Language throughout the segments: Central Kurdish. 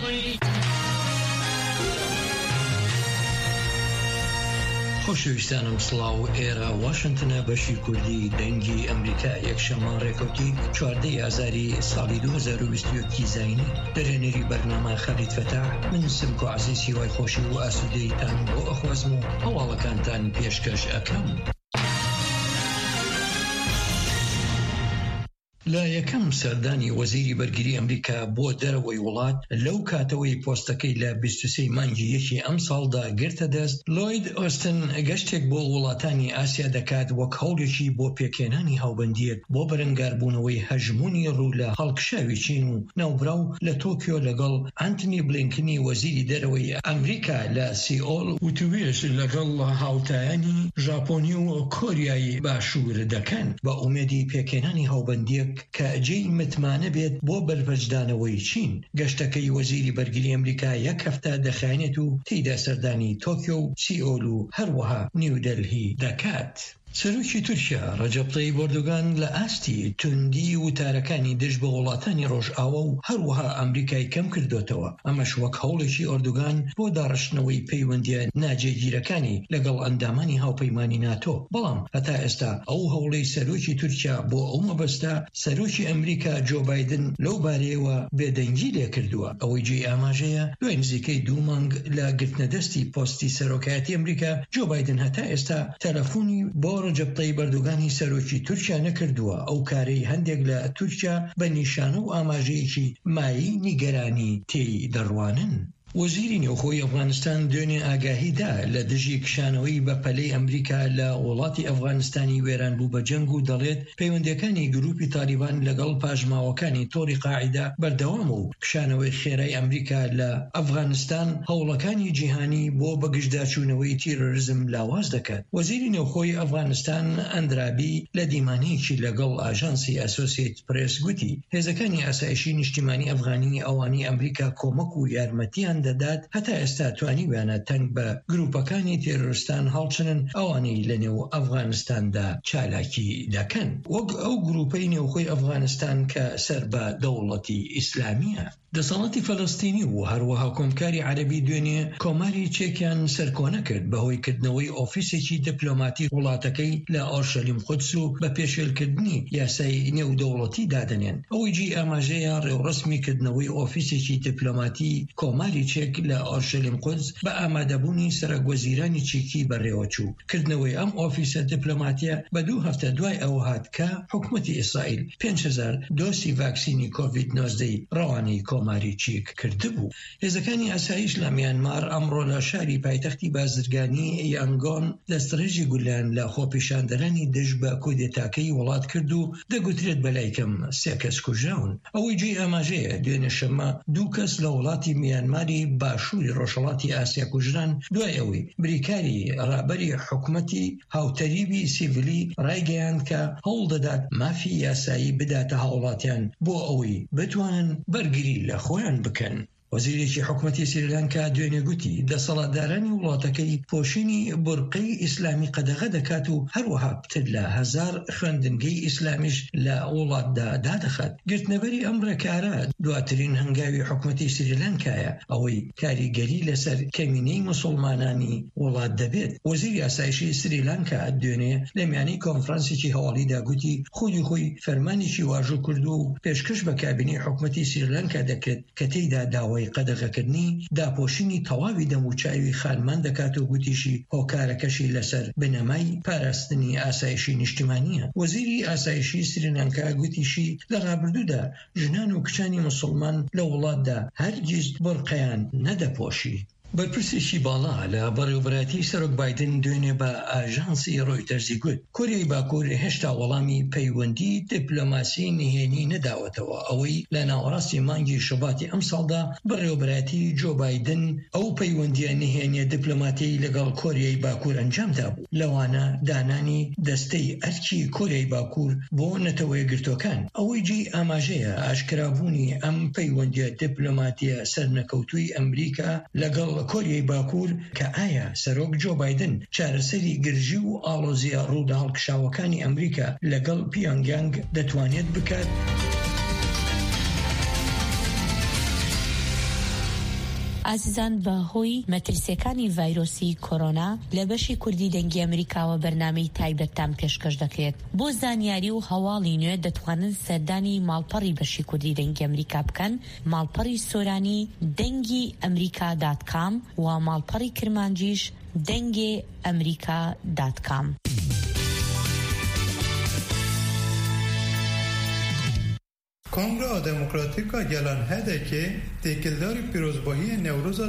خۆشەویستانم سڵاو ئێرە واشنتنە بەشی کوردی دەنگی ئەمریکا یەکشەممە ڕێکەوتی 14 ئازاری ساڵی 2021 زاینی دەرێنەری بەرنامە خەلیت فەتاح من سمکۆ عەزیزی وای خۆشی و ئاسودەیتان بۆ ئەخوازم و هەواڵەکانتان پێشکەش ئەکەم. لە یەکەم سەردانی وەزیری بەرگری ئەمریکا بۆ دەرەوەی وڵات لەو کاتەوەی پۆستەکەی لە 23 مانگی یەکی ئەم ساڵدا گرتە دەست، لۆید ئۆستن گەشتێک بۆ وڵاتانی ئاسیا دەکات وەک هەوڵێکی بۆ پێکێنانی هاوبەندیەک بۆ بەرەنگاربوونەوەی هەژمونی ڕوو لە هەڵکشاوی چین و ناوبراو لە تۆکیۆ لەگەڵ ئانتنی بلینکنی وەزیری دەرەوەی ئەمریکا لە سیئۆڵ وتوێژ لەگەڵ هاوتایانی ژاپۆنی و کۆریایی باشوور دەکەن بە ئومێدی پێکێنانی هاوبەندیەک کە جێی متمانە بێت بۆ بەرپەرجدانەوەی چین. گەشتەکەی وەزیری بەرگری ئەمریکا یەک هەفتە دەخایێنێت و تێیدا سەردانی تۆکیۆ و سیئۆل و هەروەها نیودەلهی دەکات. سەرۆکی تورکیا ڕەجەب تەیب ئەردۆغان لە ئاستی توندی وتارەکانی دژ بە وڵاتانی ڕۆژئاوا و هەروەها ئەمریکای کەم کردوتەوە. ئەمەش وەک هەوڵێکی ئەردۆغان بۆ داڕشتنەوەی پەیوەندیە ناجێگیرەکانی لەگەڵ ئەندامانی هاوپەیمانی ناتۆ. بەڵام هەتا ئێستا ئەو هەوڵەی سەرۆکی تورکیا بۆ ئەو مەبەستە سەرۆکی ئەمریکا جۆ بایدن لەو بارەیەوە بێدەنگی لێ کردووە. ئەوەی جێی ئاماژەیە دوای نزیکەی 2 مانگ لە گرتنەدەستی پۆستی سەرۆکایەتی ئەمریکا جۆ بایدن هەتا ئێستا تەلەفۆنی بۆ ڕەجەب تەیب ئەردۆغانی سەرۆکی تورکیا نەکردووە. ئەو کارەی هەندێک لە تورکیا بە نیشانە و ئاماژەیەکی مایی نیگەرانی تێی دەڕوانن. وەزیری نێوخۆی ئەفغانستان دوێنێ ئاگاهیدا لە دژی کشانەوەی بە پەلەی ئەمریکا لە وڵاتی ئەفغانستانی وێران بوو بە جەنگ و دەڵێت پەیوەندیەکانی گروپی تالیبان لەگەڵ پاژماوەکانی تۆڕی قاعیدا بەردەوام و کشانەوەی خێرای ئەمریکا لە ئەفغانستان هەوڵەکانی جیهانی بۆ بەگشتداچوونەوەی تیرۆریزم لاواز دەکات. وەزیری نێوخۆی ئەفغانستان ئەندرابی لە دیمانەیەکی لەگەڵ ئاژانسی ئەسۆسیێتد پرێس گوتی هێزەکانی ئاسایشی نیشتیمانی ئەفغانی ئەوانی ئەمریکا کۆمەک و یارمەتیان دەدات هەتا ئێستا توانیویانە تەنگ بە گروپەکانی تێرۆریستان هەڵچنن ئەوانەی لە نێو ئەفغانستاندا چالاکی دەکەن، وەک ئەو گروپەی نێوخۆی ئەفغانستان کە سەر بە دەوڵەتی ئیسلامیە. دەسەڵاتی فەلەستینی و هەروەها کۆمکاری عەرەبی دوێنێ کۆماری چێکیان سەرکۆنە کرد بەهۆی کردنەوەی ئۆفیسێکی دیپلۆماتی وڵاتەکەی لە ئۆرشەلیم قودس و بە پێشێلکردنی یاسای نێودەوڵەتی دادەنێن. ئەوەی جێی ئاماژەیە ڕێوڕسمی کردنەوەی ئۆفیسێکی دیپلۆماتی کۆماری چێک لە ئۆرشەلیم قودس بە ئامادەبوونی سەرۆکوەزیرانی چێکی بەڕێوەچوو. کردنەوەی ئەم ئۆفیسە دیپلۆماتیە بە 2 هەفتە دوای ئەوە هات کە حکومەتی ئیسرائیل 5000 دۆسی ڤاکسینی کۆڤید-19 ڕەوانەی کۆماری چیک کردبوو. هێزەکانی ئاسایش لە میانمار ئەمڕۆ لە شاری پایتەختی بازرگانی یانگۆن دەستڕێژی گولیان لە خۆپیشاندەرانی دژ بە کودێتاکەی وڵات کرد و دەگوترێت بەلایکەم 3 کەس کوژراون. ئەوەی جێی ئاماژەیە دوێنێ شەمە 2 کەس لە وڵاتی میانماری باشووری ڕۆژهەڵاتی ئاسیا کوژران دوای ئەوەی بریکاری ڕابەری حکومەتی هاوتەریبی سیڤیلی ڕایگەیاند کە هەوڵ دەدات مافی یاسایی بداتە هاوڵاتیان بۆ ئەوەی بتوانن بەرگری لە خۆیان بکەن. وەزیرێکی حکومەتی سریلانکا دوێنێ گوتی دەسەڵاتدارانی وڵاتەکەی پۆشینی بورقەی ئیسلامی قەدەغە دەکات و هەروەها پتر لە 1000 خوێندنگەی ئیسلامیش لە وڵاتدا دادەخات. گرتنەبەری ئەم ڕێکارە دواترین هەنگاوی حکومەتی سریلانکایە ئەوەی کاریگەری لەسەر کەمینەی موسڵمانانی وڵات دەبێت. وەزیری ئاسایشی سریلانکا دوێنێ لە میانەی کۆنفرانسێکی هەواڵیدا گوتی خۆی فەرمانێکی واژوو کرد و پێشکەش بە کابینەی حکومەتی سریلانکا دەکرێت کە تێیدا داوای قەدەغەکردنی داپۆشینی تەواوی دەموچاوی خانمان دەکات و گوتیشی هۆکارەکەشی لەسەر بنەمای پاراستنی ئاسایشی نیشتیمانیە. وەزیری ئاسایشی سریلانکا گوتیشی لە ڕابردوودا ژنان و کچانی موسڵمان لە وڵاتدا هەرگیز بورقەیان نەدەپۆشی. بەرپرسێکی باڵا لە بەڕێوەبەرەتی سەرۆک بایدن دوێنێ بە ئاژانسی ڕۆیتەرزی گوت کۆریای باکوور هێشتا وەڵامی پەیوەندی دیپلۆماسی نهێنی نەداوەتەوە. ئەوەی لە ناوەڕاستی مانگی شەباتی ئەم ساڵدا بەڕێوەبەرەتی جۆ بایدن ئەو پەیوەندیە نهێنیە دیپلۆماتی لەگەڵ کۆریای باکوور ئەنجامدا بوو. لەوانە دانانی دەستەی ئەرکی کۆریای باکوور بۆ نەتەوەی گرتوەکان. ئەوەی جێی ئاماژەیە ئاشکرابوونی ئەم پەیوەندیە دیپلۆماتیە سەرنەکەوتووی ئەمریکا لەگەڵ کۆریای باکوور کە ئایا سەرۆک جۆ بایدن چارەسەری گرژی و ئاڵۆزیە ڕوودا هەڵکشاوەکانی ئەمریکا لەگەڵ پیۆنگیانگ دەتوانێت بکات. ئازیزان بەهۆی مەترسیەکانی ڤایرۆسی کۆرۆنا لە بەشی کوردی دەنگی ئەمریکاوە بەرنامەی تایبەتتان پێشکەش دەکرێت. بۆ زانیاری و هەواڵی نوێ دەتوانن سەردانی ماڵپەڕی بەشی کوردی دەنگی ئەمریکا بکەن، ماڵپەڕی سۆرانی دەنگی ئەمریکا.com و ماڵپەڕی کرمانجیش دەنگی ئەمریکا.com. کنگره دموکراتیکا گلان هده که تکلداری پیروزباهی نوروز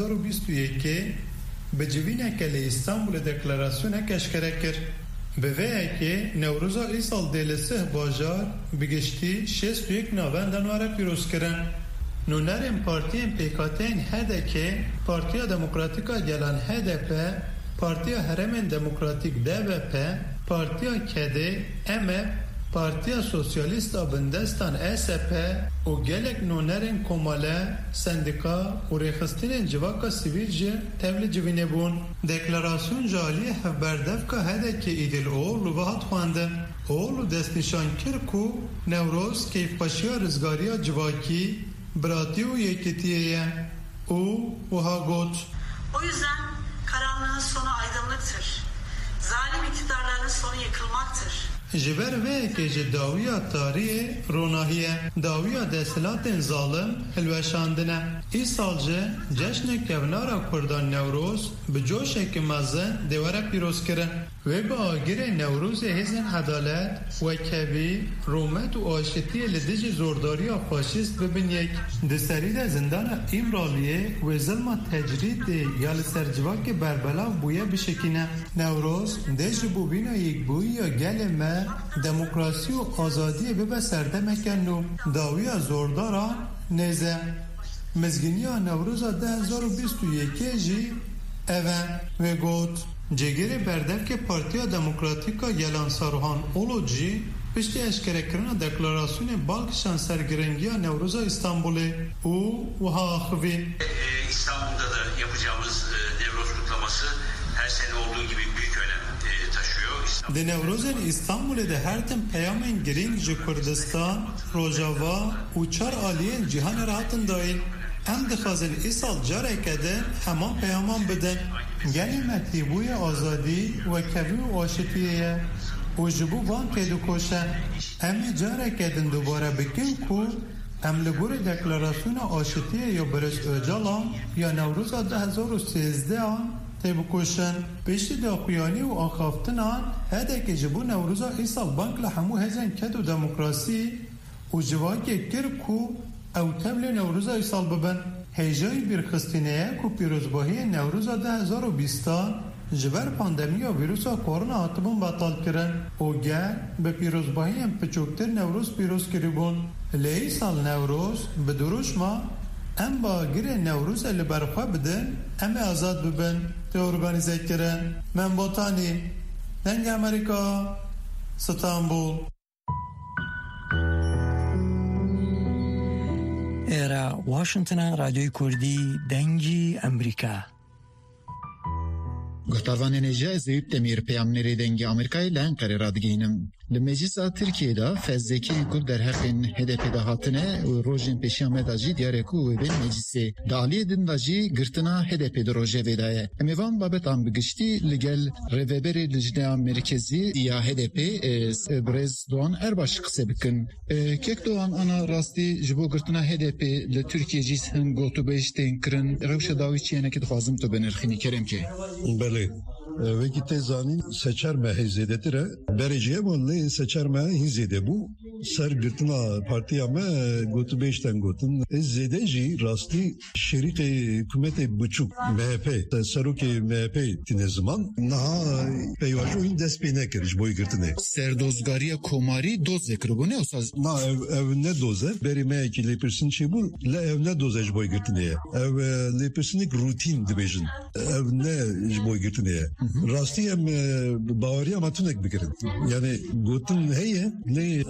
2021 به جوینه که لی استانبول دکلاراسیون کشکره کرد. به ویه که نوروز ای سال دیل سه باجار بگشتی 61 نوندن واره پیروز کرن. نونرین پارتین پیکاتین هده که پارتیا دموکراتیکا گلان هده پا، پارتیا هرمین دموکراتیک DVP، پارتیا کده MF، پارتیا سوسیالیست بندستان SP و گلک نونرین کماله سندیکا و ریخستین جواکا سیویل جه تبلی جوینه بون. دکلاراسیون جالی هفبردف که هده که ایدل اولو بهات خوانده. اولو دست نشان کرد که نوروز کیف پاشیا رزگاریا جواکی براتی و یکیتیه او ها گوت. O yüzden karanlığın sonu aydınlıktır. Zalim iktidarların sonu yıkılmaktır. جبر وی که جداویا تاریه روناهیه داویا دستلات ظالم هلوشاندنه ای سال جشن کونارا کردان نوروز به جوش که مزه دواره پیروز کرن و با آگیر نوروز هزن عدالت و کبی رومت و آشتی لدج زورداری فاشیست ببینیک دسترید زندان ایمرالیه و ظلم تجرید یا لسرجواک بربلا بویه بشکینه نوروز دج بوبینا یک بوی یا گلمه دموکراسی و آزادی به سرده مکنو داوی زورداران نیزه مزگینی نوروز 2021 جی اوه و گوت جگری بردر که پارتیا دموکراتیکا یلان ساروهان اولو جی پشتی اشکره کرن دکلاراسیون بالکشان سرگرنگی نوروز استانبولی او و ها آخوی İstanbul'da da yapacağımız Nevroz kutlaması her sene olduğu gibi büyük önem taşıyor. د نوروز استانبول ده هر تم پیامین گرینگ جو کردستان روجاوا و چار آلیین جهان راحتن داین هم دخوازن ای سال جاره کده همان پیامان بدن یعنی مطیبوی آزادی و کبی و آشتیه و جبو وان پیدو کوشن امی جاره کدن دوباره بکن کو ام لگور دکلاراسیون آشتیه یا برش اجالان یا نوروز 2013 تیب کوشن پیشتی داخویانی و آخافتن آن هده که جبو نوروزا ای سال بانک لحمو هزن کد و دموکراسی و جواکی کر کو او تبل نوروزا ای سال ببن هیجای بیرخستینه کو پیروزباهی نوروزا 2020 جبر پاندمی و ویروسا کورونا هاتبون بطال کرن و گر به پیروزباهی هم پچوکتر نوروز پیروز کریبون لی سال نوروز به دروش ما ام با گیر نوروز اللي برخوا بدن ام آزاد ببن تی ارگانیزه کرن من بوتانی دنگ امریکا ستانبول ایرا واشنطن رادیوی کردی دنگی امریکا گفتاروان نجای زیب تمیر پیامنری دنگی آمریکای لان قرار دگینم. لمجلس ترکیه فزکی کرد در حق هدف دهاتنه و روزین پیشیام داجی دیارکو و بین مجلس دالی دن داجی گرتنا هدف دروژه ودایه. امیوان بابت آن بگشتی لگل روبری لجنه مرکزی یا هدف برز دوان ارباش قصه بکن. که دوان آن راستی جبو گرتنا هدف لترکیه جیس هم گوتو بیشتین کرن روش داوی چیه نکت خازم تو بنرخینی کرم که. بله. Veki tezanin seçerme hizedetire bereciye monle seçerme hizede bu ser gırtına partiya me gotu beşten gotun zedeci rasti şerik hükümete buçuk MHP seruki MHP tine zaman naha peyvaju in despine kiriş boy gırtına serdozgariya komari doz zekrubune osaz na ev ne doze beri me ki lepirsin çibul le ev ne dozaj boy gırtına ev lepirsinik rutin dibejin ev ne boy gırtına Rastiyem bavariya matunek bikirin. Yani gotun heye ne esas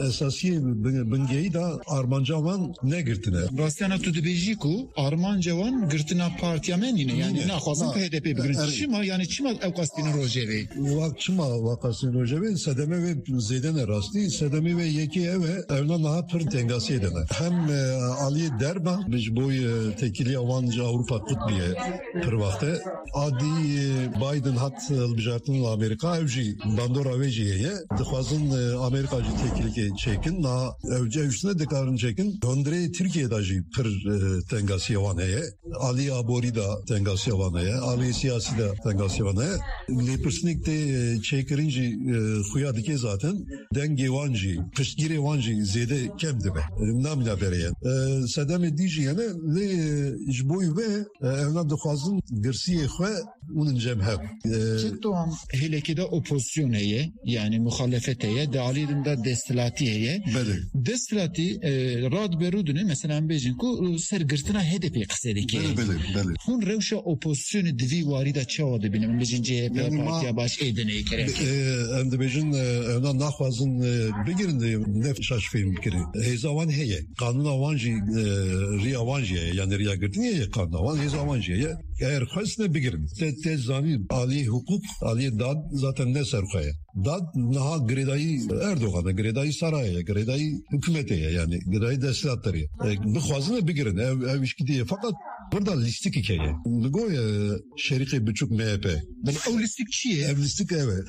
Gırsiye bıngeyi da Armancavan ne girtine. Rastana tu dibêjî ku Armancavan girtina partiyamen yine yani naxwazin ku HDP bigirin. Çima yani çima ew qastîne rojevê. Vak çima vakasın rojevê sedeme ve zêdene rastî sedemi ve yekiye ve evna naha pir tengasiye dene. Hem Aliye derba ji bo tekiliya wan ji Avrupa kutbiye pir vaxte adi Biden hat hilbijartin Amerika ev jî bandora ve jî heye dixwazin Amerika jî tekilike çekin na ev üstüne dikarin çekin Londrê Türkiye'de jî pir tengasiye wan heye Ali Abori da tengasiye wan heye Ali siyasi da tengasiye wan heye Lepirsnik de çekirin jî xuya dike zaten denge wan jî piştgirê wan jî zêde kem dibe namina bereye sedemê dî jî hene lê ji bo wê evna dixwazin girsiyê xwe unin cem hev Çektoğan helekide opozisyon heye yani muhalefet heye dalilin da destilati heye destilati rad berudune mesela bejin ku sergirtina HDP kısedeki hun revşa opozisyonu divi varida çavada benim bejin CHP partiya baş edine gerek em de bejin evna naxwazin bigirin nef şaşfeyim kiri hezavan heye kanuna vanji riya vanji yani riya girtiniye kanuna van hezavan heye eğer xwesne bigirin tez zani Ali hukuk, Ali dad zaten ne serkaya. Dad naha gredayı Erdoğan'a, gredayı saraya, gredayı hükümete yani gredayı destekleri. Bu xwazine bigirin ev işkidiye fakat burada listik hikaye. Goya şeriki buçuk MHP. Ben o listik çiye? Ev listik evet.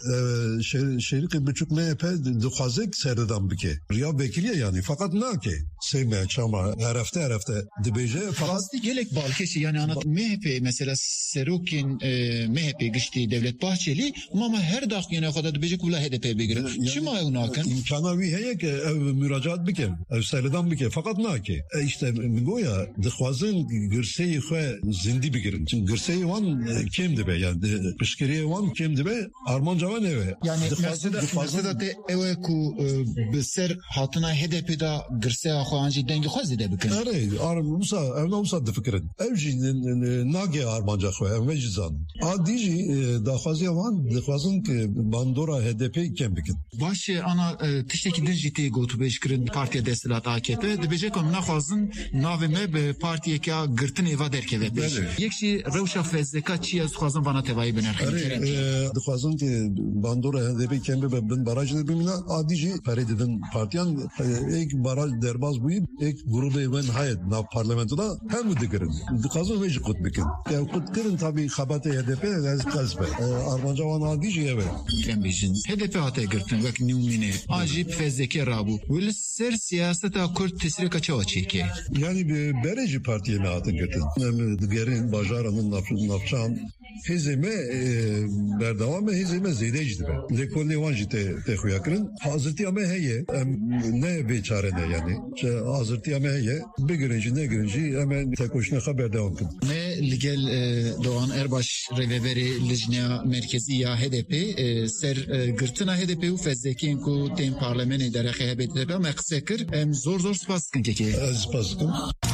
Şeriki buçuk MHP duxwazek serdan bike. Riya vekiliye yani fakat ne ki? Sevme çama her hafta dibece fakat gelek balkeşi yani anlat MHP mesela Serokin MHP geçti Devlet Bahçeli ama her dakika yine kadar dibece kula HDP bigirin. Çima unakan? İmkana vi heye ki ev müracaat bike. Ev serdan bike fakat ne ki? İşte goya duxwazin girseyi xwe zindi bigirin. Çünkü girseyi wan kimdi be yani pişkiriye wan kimdi be Armancavan eve. Yani mesela de eve ku beser hatına HDP'da girseyi xwanji dengi xwaz de bikin. Evet, evna usa fikrin. Evji nage Armanca xwe ev jizan. Adiji da xwaziya wan dixwazin ki bandora HDP kem bikin. Başı ana tişteki dijiti gotu beşkirin partiya destilat AKP dibece kon naxwazin navime be partiye ki girtin eva derkeve beş. Yekşi rewşa fezleka çiye xwazin bana tevayı bener. Dixwazin ki bandora HDP kem be bin barajı bimina adiji peredin partiyan ek baraj derbaz bu ek grubu ben hayat na parlamentoda hem dikirin. Dixwazin ve jikut bikin. Ya kutkirin tabi xabate HDP az kasbe. Armancavan adiji eve. Kembejin HDP hata girtin vek numune ajib fezleke rabu. Vel ser siyaseta Kürt tesrika çava çeki. Yani bereci partiye mi hatın girtin. Diğerin bajaranın nafçan hizime berdavam hizime zedecdi be. Lekolli vanji te xuyakirin. Hazırtı ama heye ne beçare ne yani. Hazırtı ama heye bir girinci hemen tek hoşuna haber devam kın. Ne ligel Doğan Erbaş reveveri lijna merkeziya HDP ser gırtına HDP u fezzekin ku tem parlamene dereke HDP ama kısekir zor spaskın keki. Spaskın.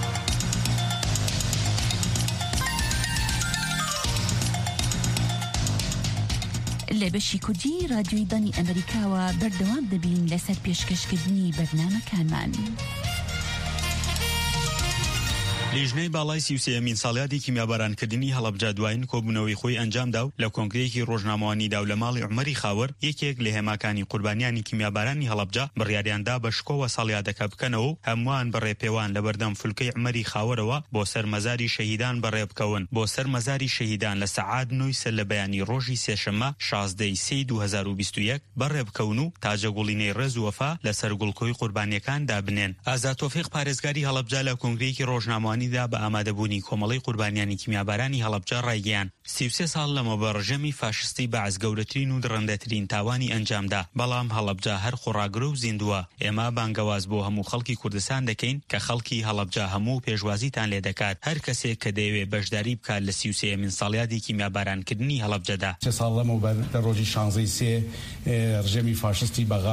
لە بەشی کوردی رادیۆی دانی ئەمریکاوە بەردەوام دەبین لەسەر پێشکەشکردنی بەرنامەکانمان. لیژنەی باڵای 33مین ساڵیادی کیمیابارانکردنی هەڵەبجە دوایین کۆبوونەوەی خۆی ئەنجامدا و لە کۆنگرەیەکی ڕۆژنامەوانیدا و لە ماڵی عومەری خاوەر یەکێک لە هێماکانی قوربانیانی کیمیابارانی هەڵەبجە بڕیاریاندا بە شکۆوە ساڵیادەکە بکەنەوە و هەمووان بەڕێپێوان لە بەردەم فولکەی عومەری خاوەرەوە بۆ سەر مەزاری شەهیدان بەڕێ بکەون بۆ سەر مەزاری شەهیدان لە سەعات 9 لە بەیانی ڕۆژی سێشەممە 16 سی 2021 بەڕێ بکەون و تاجەگوڵینەی ڕێز و وەفا لەسەر گوڵکۆی قوربانیەکان دابنێن. ئازاد تۆفیق پارێزگاری هەڵەبجە لە کۆنگرەیەکی ڕۆژنامەوانیدا بە ئامادەبوونی کۆمەڵەی قوربانیانی کیمیابارانی هەڵەبجە ڕایگەیان 33 ساڵ لەمە بە ڕژەمی فاشستی بەعز گەورەترین و درڕندەترین تاوانی ئەنجامدا بەڵام هەڵەبجە هەر خۆڕاگرە و زیندووە. ئێمە بانگەواز بۆ هەموو خەڵکی کوردستان دەکەین کە خەڵکی هەڵەبجە هەموو پێشوازیتان لێ دەکات هەر کەسێک کە دەیەوێت بەشداری بکات لە 33مین ساڵیادی کیمیابارانکردنی هەڵەبجەدا. ساڵ لەمە بەر لە ڕۆژی 16 ڕژەمی فاشستی بەغا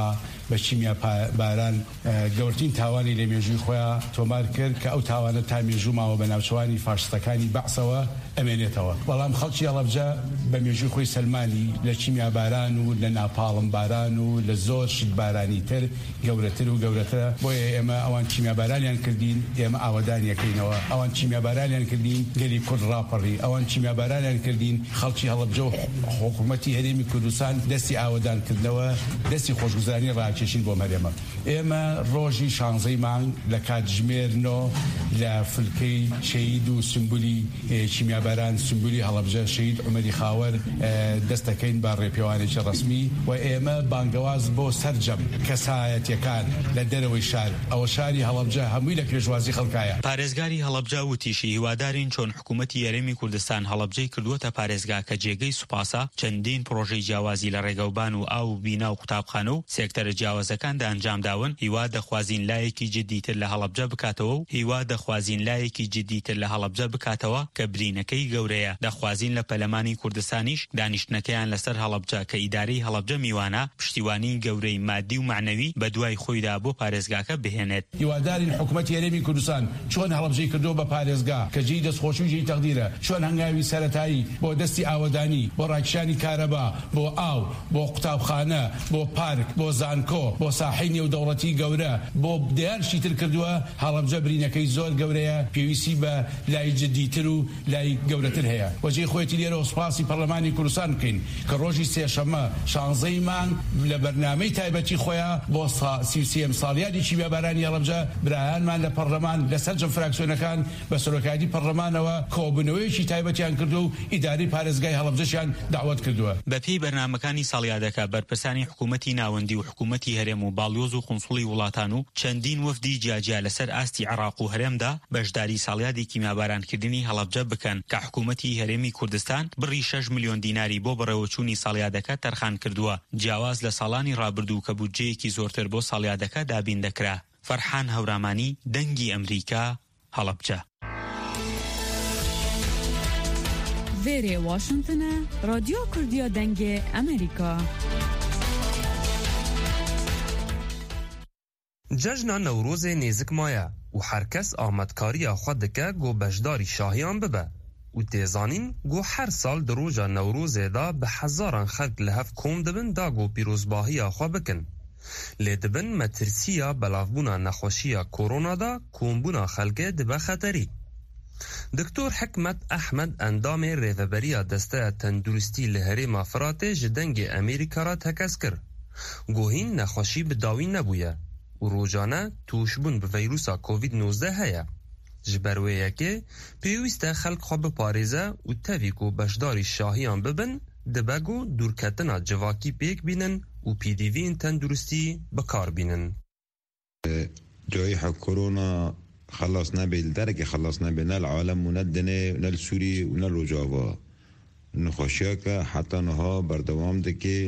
بە چیمیا باران گەورترین تاوانی لە مێژووی خۆیان تۆمار کرد کە ئەو تاوانە تا مێژووماوە بە ناوچەوانی فاشستەکانی بەعسەوە ئەمێنێتەوە. بەڵام خەڵکی هەڵەبجە بە مێژووی خۆی سەلمانی لە چیمیا باران و لە ناپاڵم باران و لە زۆر شت بارانی تر گەورەتر و گەورەترە. بۆیە ئێمە ئەوان چیمیا بارانیان کردین، ئێمە ئاوەدانیەکەینەوە. ئەوان چیمیا بارانیان کردین گەلی کورد ڕاپەڕی، ئەوان چیمیا بارانیان کردین خەڵکی هەڵەبجە و حکوومەتی هەرێمی کوردستان دەستی ئاوەدانکردنەوە دەستی خۆشگوزاری ڕاکێشین بۆ مەرێمە. ئێمە ڕۆژی 16 مانگ لە کاتژمێرنەوە لە فلکەی شەهید و سمبولی چیمیا باران سمبولی هەڵەبجە شەهید عومەری خاوەر دەست دەکەین بە ڕێپێوانێکی ڕسمی و ئێمە بانگەواز بۆ سەرجەم کەسایەتیەکان لە دەرەوەی شار ئەوە شاری هەڵەبجە هەمووی لە پێشوازی خەڵکایە. پارێزگاری هەڵەبجە وتیشی هیوادارین چۆن حکوومەتی یەرێمی کوردستان هەڵەبجەی کردووەتە پارێزگا کە جێگەی سوپاسە چەندین پرۆژەی جیاوازی لە ڕێگەوبان و ئاو و بینا و قوتابخانە و سێکتەرە جیاوازەکاندا ئەنجام داون. هیوا دەخوازین لایەکی جدیتر لە هەڵەبجە بکاتەوە و هیوا دەخوازین لایەکی جدیتر لە هەڵەبجە بکاتەوە کە برینەکەی گەورەیە. دەخوازین لە پەلەمانی کوردستانیش دانیشتنەکەیان لەسەر هەڵەبجە کە ئیدارەی هەڵەبجە میوانە پشتیوانی گەورەی مادی و معنەوی بە دوای خۆیدا بۆ پارێزگاکە بهێنێت. هیوادارین حکوومەتی هەرێمی کوردستان چۆن هەڵەبجەی کردو بە پارێزگا کە جێی دەستخۆشی و جێی تەقدیرە، چۆن هەنگاوی سەرەتایی بۆ دەستی ئاوەدانی، بۆ ڕاکشانی کارەبا، بۆ ئاو، بۆ قوتابخانە، بۆ پارک، بۆ زانکۆ، بۆ ساحەی نێودەوڵەتی گەورە، بۆ دیارشی تر کردووە. هەڵەبجە برینەکەی زۆر گەورەیە، پێویستی بە لای جدیتر و لای گەورەتر هەیە. وەجێ خۆیەتی لێرە سوپاسی پەرلەمانی کوردستان بکەین کە ڕۆژی سێشەمە 16 مانگ لە بەرنامەی تایبەتی خۆیان بۆ 33 ساڵیادی چیمیا بارانی هەڵەبجە برایانمان لە پەرلەمان لەسەر جەم فراکسیۆنەکان بە سەرۆکایەتی پەرلەمانەوە کۆبوونەوەیەکی تایبەتیان کردو و ئیداری پارێزگای هەڵەبجەشیان داوەت کردووە. بەپێی بەرنامەکانی ساڵیادەکە بەرپرسانی حکوومەتی ناوەندی و حکوومەتی هەرێم و باڵیۆز و قونسوڵی وڵاتان و چەندین وەفدی جیاجیا لەسەر ئاستی عێراق و هەرێمدا بەشداری ساڵیادی کیمیابارانکردنی هەڵەبجە بکەن کە حکوومەتی هەرێمی کوردستان بڕی 6 ملیۆن دیناری بۆ بەڕێوەچوونی ساڵیادەکە تەرخان کردووە. جیاواز لە ساڵانی ڕابردوو کە بودجەیەکی زۆرتر بۆ ساڵیادەکە دابین دەکرا. فەرحان هەورامانی، دەنگی ئەمریکا، هەڵەبجە. وێرێ واشنگتنە، رادیۆ کوردیا دەنگێ ئەمریکا. جەژنا نەورۆزê nêzik maye û herkes amadkariya xwe dike got beşdarî şahiyan bibe û têzanîn got her sal di roja Newrozê da bi hezaran xelk li hev kom dibin da got pîrozbahiya xwe bikin. Lê dibin metirsiya belavbûna nexweşiya korona da kombûna xelkê dibe xeterî. Doktor Hikmet Ehmed endamê rêveberiya desteya tenduristî li Herêma Firatê ji dengê Amerîka ra tekez kir. Gohîn nexweşî bi dawî nebûye û rojane tûşbûn bi vîrusa Covid-19 heye. Ji ber wê yekê pêwîst e xelk xwe biparêze û tevî ku beşdarî şahiyan bibin dibe got dûrketina civakî pêk bînin û pîdîviyên tenduristî bikar bînin. جائحة كورونا خلصنا بالدرجة خلصنا بنا العالم وندنا ونل سوري ونل رجاوا نخشيك حتى نها بردوام دكي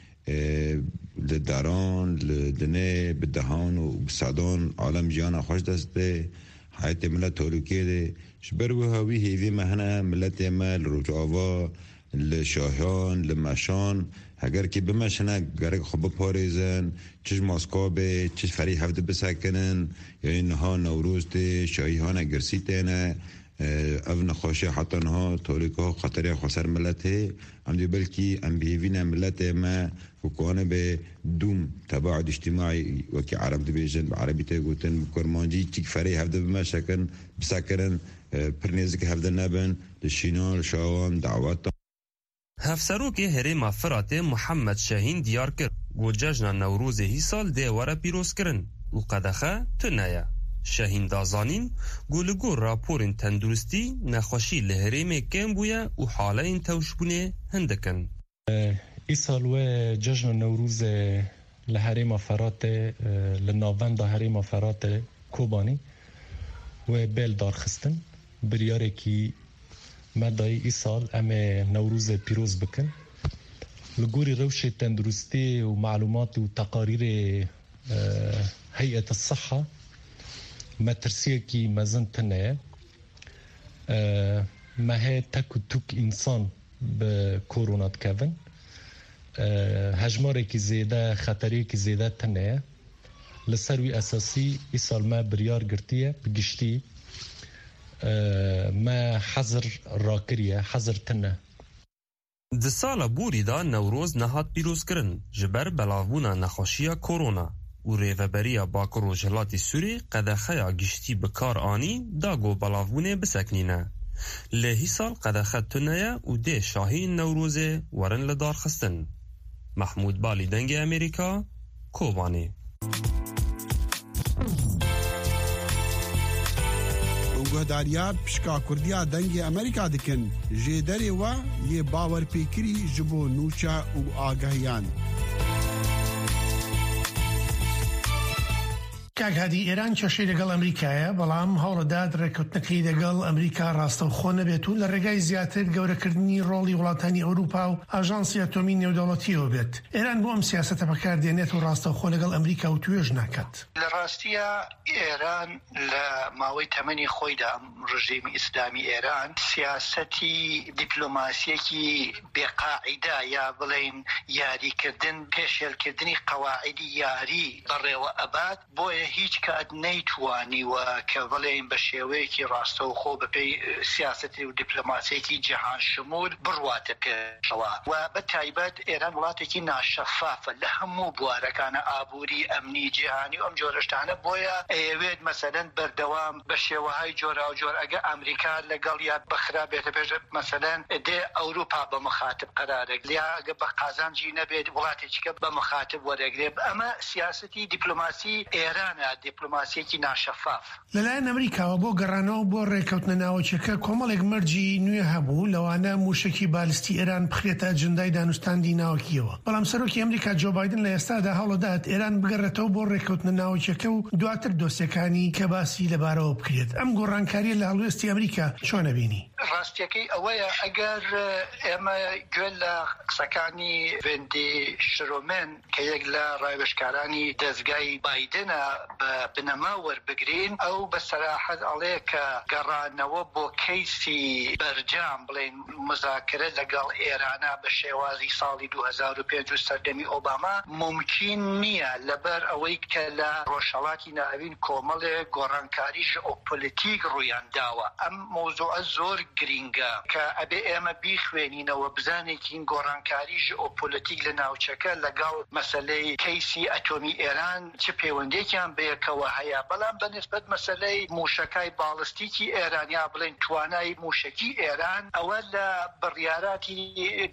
للداران لدنا بالدهان وبالسعدان عالم جانا خوش دسته حياتي ملت تولوكي دي شبرو هاوي هيفي مهنا ملت مال رجاوا لشاهان لمشان اگر که بمشنه گرگ خوب پاریزن چش ماسکابه چش فری هفته بسکنن یا اینها نوروز ده شاهیان گرسی تینه او نخواشه حتی نها تولیکه خطری خسر ملته هم دی بلکی ام بیوین ملت ما وکانه به دوم تباعد اجتماعی وکی عرب دی بیجن عربی تگوتن کرمانجی چیک فری هفته بمشکن بسکنن پرنیزک هفته نبن لشینال شاوان دعوات هفسروکê Herêma Firatê Muhammed Şehîn diyar kir got cejna Newrozê hî sal dê were pîrozkirin û qedexe tune ye. Şehîn dazanîn got li gor raporên tenduristî nexweşî li Herêmê kêm bûye û haleyên tewşbûnê hindik in. Îsal we cejna Newrozê li Herêma Firatê li navenda Herêma Firatê Kobanî we bêl darxistin biryarekî مدای ای سال امه نوروز پیروز بکن لگوری روش تندرستی و معلومات و تقاریر هیئت الصحة مترسیه کی مزن تنه مه تک و تک انسان به کورونا تکون هەژمارێکی زێدە خەتەرێکی زێدە تەنەیە لەسەر وی ئەساسی ئیسالمە بریار گرتیە بگشتی ما حەزر ڕاکریە حەزر تەنە Di sala borî da Newroz nehat pîrozkirin ji ber belavbûna nexweşiya korona û rêveberiya Bakur Rojhilatê Sûrê qedexeya giştî bi kar anî da got belavbûnê biseknîne. Lê hîsal qedexe tune ye û dê şahiyên Newrozê werin li darxistin. Mehmûd Balî dengê Amerîka, Kobanê. گۆداریا پشکا کوردیا دەنگی ئەمریکا دکن ژێدەرێ وە یێ باوەرپێکری ji بۆ نوچە و ئاگەهیان کاکهادی ئێران کێشەی لەگەڵ ئەمریکایە بەڵام هەوڵەدات ڕێکەوتنەکەی لەگەڵ ئەمریکا ڕاستەوخۆ نەبێت و لە ڕێگای زیاتر گەورەکردنی ڕۆڵی وڵاتانی ئەوروپا و ئاژانسی ئەتۆمی نێودەوڵەتیەوە بێت. ئێران بۆ ئەم سیاسەتە بەکاردێنێت و ڕاستەوخۆ لەگەڵ ئەمریکا و توێژ ناکات. لە ڕاستیە ئێران لە ماوەی تەمەنی خۆیدا ڕژیمی ئیسلامی ئێران سیاسەتی دیپلۆماسیەکی بێقاعیدا یا بڵێن یاریکردن پێشێلکردنی قەواعیدی یاری بەڕێوە ئەبات بۆیە هیچ کات نەیتوانیوە کە بڵێن بە شێوەیەکی ڕاستەوخۆ بەپێی سیاسەتی و دیپلۆماسیەکی جیهان شمول بڕواتە پێشەوە و بە تایبەت ئێران وڵاتێکی ناشەفافە لە هەموو بوارەکانە ئابووری ئەمنی جیهانی و ئەم جۆرەشتانە بۆیە ئەیەوێت مەسەلەن بەردەوام بە شێوەهای جۆرا و جۆر ئەگە ئەمریکا لەگەڵ یا بەخرا بێتە پێش مەسەلەن دێ ئەوروپا بە مخاتب قەرارێک یا ئەگە بە قازانجی نەبێت وڵاتێکیکە بە مخاتب وەرەگرێت ئەمە سیاسەتی دیپلۆماسی ئێرانە دیپلۆماسیەکی ناشەفاف. لەلایەن ئەمریکاوە بۆ گەڕانەوە بۆ ڕێکەوتنە ناوچەکە کۆمەڵێک مەرجی نوێ هەبوو لەوانە موشکی بالیستی ئێران بخرێتە ئەجندای دانوستاندی ناوەکیەوە. بەڵام سەرۆکی ئەمریکا جو بایدن لە ئێستادا هەوڵەدات ئێران بگەڕێتەوە بۆ ڕێکەوتنە ناوچەکە و دواتر دۆسیەکانی کە باسی لەبارەوە بکرێت. ئەم گۆڕانکاریە لە هەڵوێستی ئەمریکا چۆنە بینی؟ ڕاستیەکەی ئەوەیە ئەگەر ئێمە گوێ لە قسەکانی ڤێندی شرۆمن کە یەک لە ڕایوەشکارانی دەستگای بایدنە بە بنەما وەربگرین ئەو بە سەراحەت ئەڵێ کە گەڕانەوە بۆ کەیسی بەرجام بڵێن مذاکرە لەگەڵ ئێرانە بە شێوازی ساڵی 2005 سەردەمی ئۆباما ممکن نییە لەبەر ئەوەی کە لە ڕۆژهەڵاتی ناوین کۆمەڵێک گۆڕانکاری ژئۆپۆلیتیک ڕوویان داوە. ئەم مۆزوعە زۆر گرینگە کە ئەبێ ئێمە بیخوێنینەوە بزانێکین گۆڕانکاری ژئۆپۆلیتیک لە ناوچەکە لەگەڵ مەسەلەی کەیسی ئەتۆمی ئێران چ پەیوەندێکیان بەیەکەوە هەیە. بەڵام بەنسبەت مەسەلەی موشەکای باڵستیکی ئێران یا بڵێن توانای موشکی ئێران ئەوە لە بڕیاراتی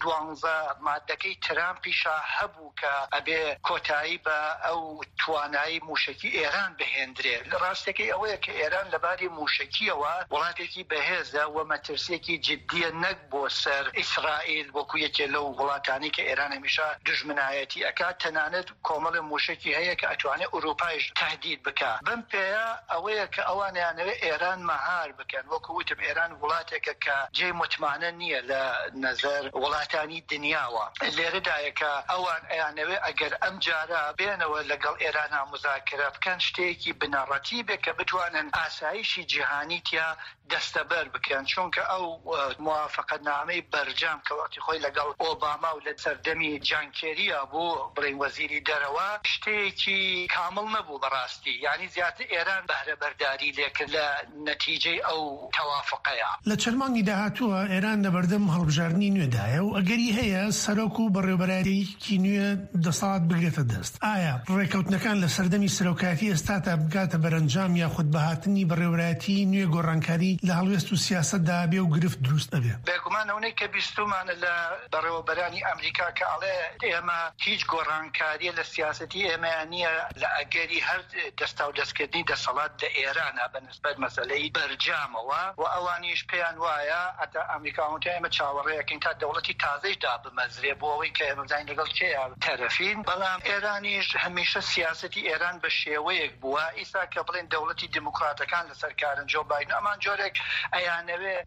12 مادەکەی ترامپیشا هەبوو کە ئەبێ کۆتایی بە ئەو توانایی موشکی ئێران بهێندرێت. لە ڕاستەکەی ئەوەیە کە ئێران لەباری موشکیەوە وڵاتێکی بەهێزە و مەترسێکی جددیە نەک بۆ سەر ئیسرائیل وەکو یەکێ لەو وڵاتانی کە ئێران هەمیشە دژمنایەتی ئەکات تەنانەت کۆمەڵی موشکی هەیە کە ئەتوانێت ئوروپایش تهدید بکە. بم پێەیە ئەوەیە کە ئەوانیانەوێ ئێران مەهار بکەن وەکو وتم ئێران وڵاتێکە کە جێ متمانە نییە لە نەزەر وڵاتانی دنیاوە. لێرەدایە کە ئەوان ئەیانەوێ ئەگەر ئەم جارە بێنەوە لەگەڵ ئێرانە مذاکرە بکەن شتێکی بنەڕەتی بێ کە بتوانن ئاسایشی جیهانی تیا دەستەبەر بکەن چونکە ئەو موافقەتنامەی بەرجام کە وەختی خۆی لەگەڵ ئۆباما و لە سەردەمی جانکێریە بوو بڵین وەزیری دەرەوە شتێکی کامل نەبوو بەڕاستی یعنی زیاتر ئێران بەهرە بەرداری لێکرد لە نەتیجەی ئەو تەوافقەیە. لە چەرمانگی داهاتووە ئێران لە بەردەم هەڵبژاردننی نوێدایە و ئەگەری هەیە سەرۆک و بەڕێوەبەرایەتێکی نوێ دەسەڵات بگرێتە دەست. ئایا ڕێکەوتنەکان لە سەردەمی سەرۆکایەتی ئێستاتا بگاتە بەرەنجام یاخود بەهاتنی بەڕێوەبەرایەتی نوێ گۆڕانکاری لە هەڵوێست و سیاسەتدا بێ و گرفت دروست ئەبێ؟ بێگومان ئەوەی کە بیستومانە لە بەڕێوەبەرانی ئەمریکا کە ئەڵێ ئێمە هیچ گۆڕانکاریە لە سیاسەتی ئێمەیان نییە لە ئەگەری هەر دەستا و دەستکردنی دەسەڵات لە ئێرانە بەنسبەت مەسەلەی بەرجامەوە و ئەوانیش پێیان وایە ئەتا ئەمریکا هەمووتە ئێمە چاوەڕێیەکەین تا دەوڵەتی تازەیشدا بمەزرێ بۆ ئەوەی کە ئێمە بزانین لەگەڵ کێیە تەرەفین. بەڵام ئێرانیش هەمیشە سیاسەتی ئێران بە شێوەیەک بووە ئیسا کە بڵێن دەوڵەتی دیموکراتەکان لەسەر کارن جۆ بایدن ئەمان جۆرێک ئەیانەوێ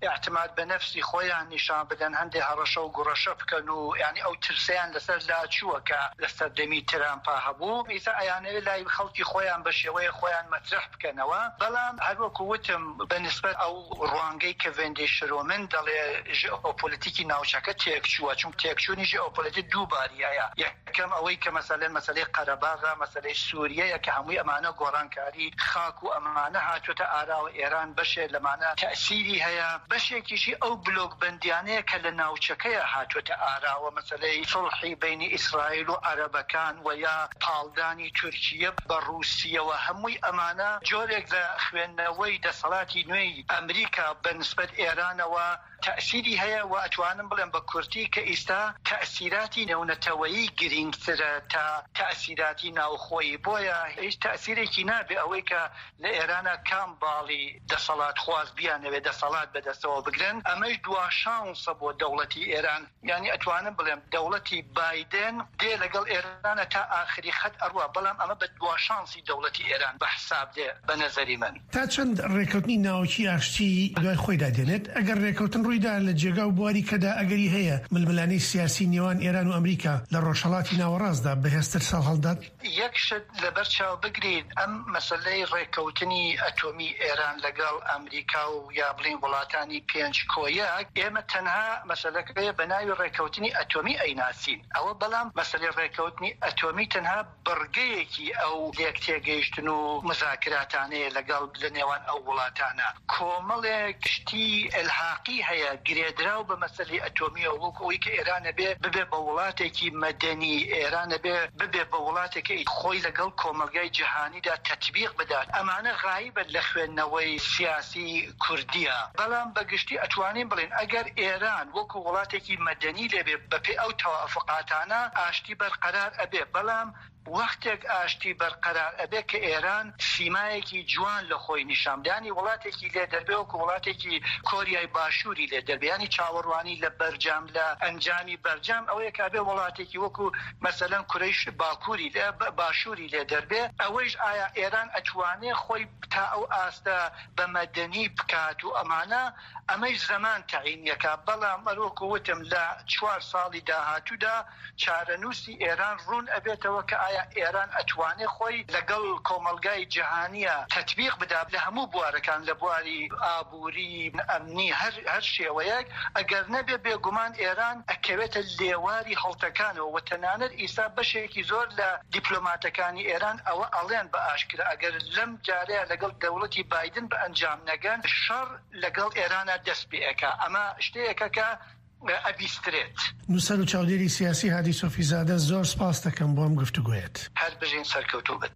اعتماد بە نفسی خۆیان نیشان بدەن هەندێک هەڕەشە و گوڕەشە بکەن و یعنی ئەو ترسیان لەسەر لاچووە کە لەسەر دەمی ترامپا هەبوو ئیسا ئەیانەوێت لای خەڵکی خۆیان بە شێوەیە خۆیان مەترح بکەنەوە بەڵام هەروەکو وتم بەنسبەت ئەو ڕوانگەی کە ڤێندی شرۆمن دەڵێ ژئۆپۆلیتیکی ناوچەکە تێکچووە چون تێکچوونی ژئۆپۆلیتیک دووباریایە یەکەم ئەوەی کە مەسەلەی قەرەباغا مەسەلەی سووریەیە کە هەمووی ئەمانە گۆڕانکاری خاک و ئەمانە هاتوۆتە ئاراوە ئێران بەشێ لەمانە تەئسیری هەیە بەشێکیشی ئەو بلۆک بەندیانەیە کە لە ناوچەکەیە هاتوۆتە ئاراوە مەسەلەی سڵحی بینی ئیسرائیل و عەرەبەکان و یا پاڵدانی تورکیە بە رووسیەوە هەمووی ئەمانە جۆرێک لە خوێندنەوەی دەسەڵاتی نوێی ئەمریکا بەنسبەت ئێرانەوە تأثیری هەیە و ئەتوانم بڵێم بە کورتی کە ئێستا تأثیراتی نێونەتەوەیی گرنگترە تا تأثیراتی ناوخۆیی بۆیە هیچ تأثیرێکی نابێ ئەوەی کە لە ئێرانە کام باڵی دەسەڵات خواست بیانەوێ دەسەڵات بەدەستەوە بگرن ئەمەش دوا شانسە بۆ دەوڵەتی ئێران یعنی ئەتوانم بڵێم دەوڵەتی بایدن دێ لەگەڵ ئێرانە تا ئاخری خەت ئەڕوا بەڵام ئەمە بە دوا شانسی دەوڵەتی ئێران بە حساب دێ بە نەزەری من تا چەند ڕێکەوتنی ناوکی ئاشتی دوای خۆیدا دێنێت ئەگەر ڕێکەوتن ڕوویدا لە جێگا و بواری کەدا ئەگەری هەیە ململانەی سیاسی نێوان ئێران و ئەمریکا لە ڕۆژهەڵاتی ناوەڕاستدا بەهێزتر ساڵ هەڵدات یەک شت لەبەر چاو بگرین ئەم مەسەلەی ڕێکەوتنی ئەتۆمی ئێران لەگەڵ ئەمریکا و یا بڵین وڵاتانی پێنج کۆیەک ئێمە تەنها مەسەلەکەیە بە ناوی ڕێکەوتنی ئەتۆمی ئەیناسین ئەوە بەڵام مەسەلەی ڕێکەوتنی ئەتۆمی تەنها بڕگەیەکی ئەو لێک تێگەیشتن و مذاکراتانەیە لەگەڵ لە نێوان ئەو وڵاتانە کۆمەڵێک شتی ئەلحاقی هەیە گرێدراو بە مەسەلەی ئەتۆمیە وەکەوەی کە ئێرانە ببێ بە وڵاتێکی مەدەنی ئێرانە ببێ بە وڵاتێکی خۆی لەگەڵ کۆمەلگای جیهانیدا تەطبیق بدات ئەمانە غایبە لە خوێندنەوەی سیاسی کوردیە بەڵام بەگشتی ئەتوانین بڵێن ئەگەر ئێران وەکو وڵاتێکی مەدەنی لێبێ بەپێی ئەو تەوافقاتانە ئاشتی بەرقەرار ئەبێ بەڵام وەختێک ئاشتی بەرقەرار ئەبێ کە ئێران سیمایەکی جوان لە خۆی نیشاندانی وڵاتێکی لێ دەربێ وەکو وڵاتێکی کۆریای باشووری لێ دەربیانی چاوەڕوانی لە بەرجام لە ئەنجامی بەرجام ئەوەیە کابێ وڵاتێکی وەکو مەسەلەن کوڕیش باکووری لێ باشووری لێ دەربێ ئەوەیش ئایا ئێران ئەتوانێ خۆی تا ئەو ئاستە بە مەدەنی بکات و ئەمانە ئەمەش زەمان تەعینیەکە بەڵام ئەروەکو وتم لە 4 ساڵی داهاتوودا چارەنووسی ئێران ڕوون ئەبێتەوە کە ئایا ئێران ئەتوانێ خۆی لەگەڵ کۆمەلگای جیهانیە تەطبیق بدات لە هەموو بوارەکان لە بواری ئابووری ئەمنی هەر شێوەیەک ئەگەر نەبێ بێگومان ئێران ئەکەوێتە لێواری هەڵتەکانەوە و تەنانەت ئیسا بەشێکی زۆر لە دیپلۆماتەکانی ئێران ئەوە ئەڵێن بە ئاشکرا ئەگەر لەم جارەیە لەگەڵ دەوڵەتی بایدن بە ئەنجام نەگەن شەڕ لەگەڵ ئێرانە دەست پێەکە ئەمە شتەیەکە کە ئەبیسترێت نووسەر و چاودێری سیاسی هادی سۆفیزادە زۆر سپاس دەکەم بۆ ئەم گفتوگویەت هەر بژین سەرکەوتوو بێت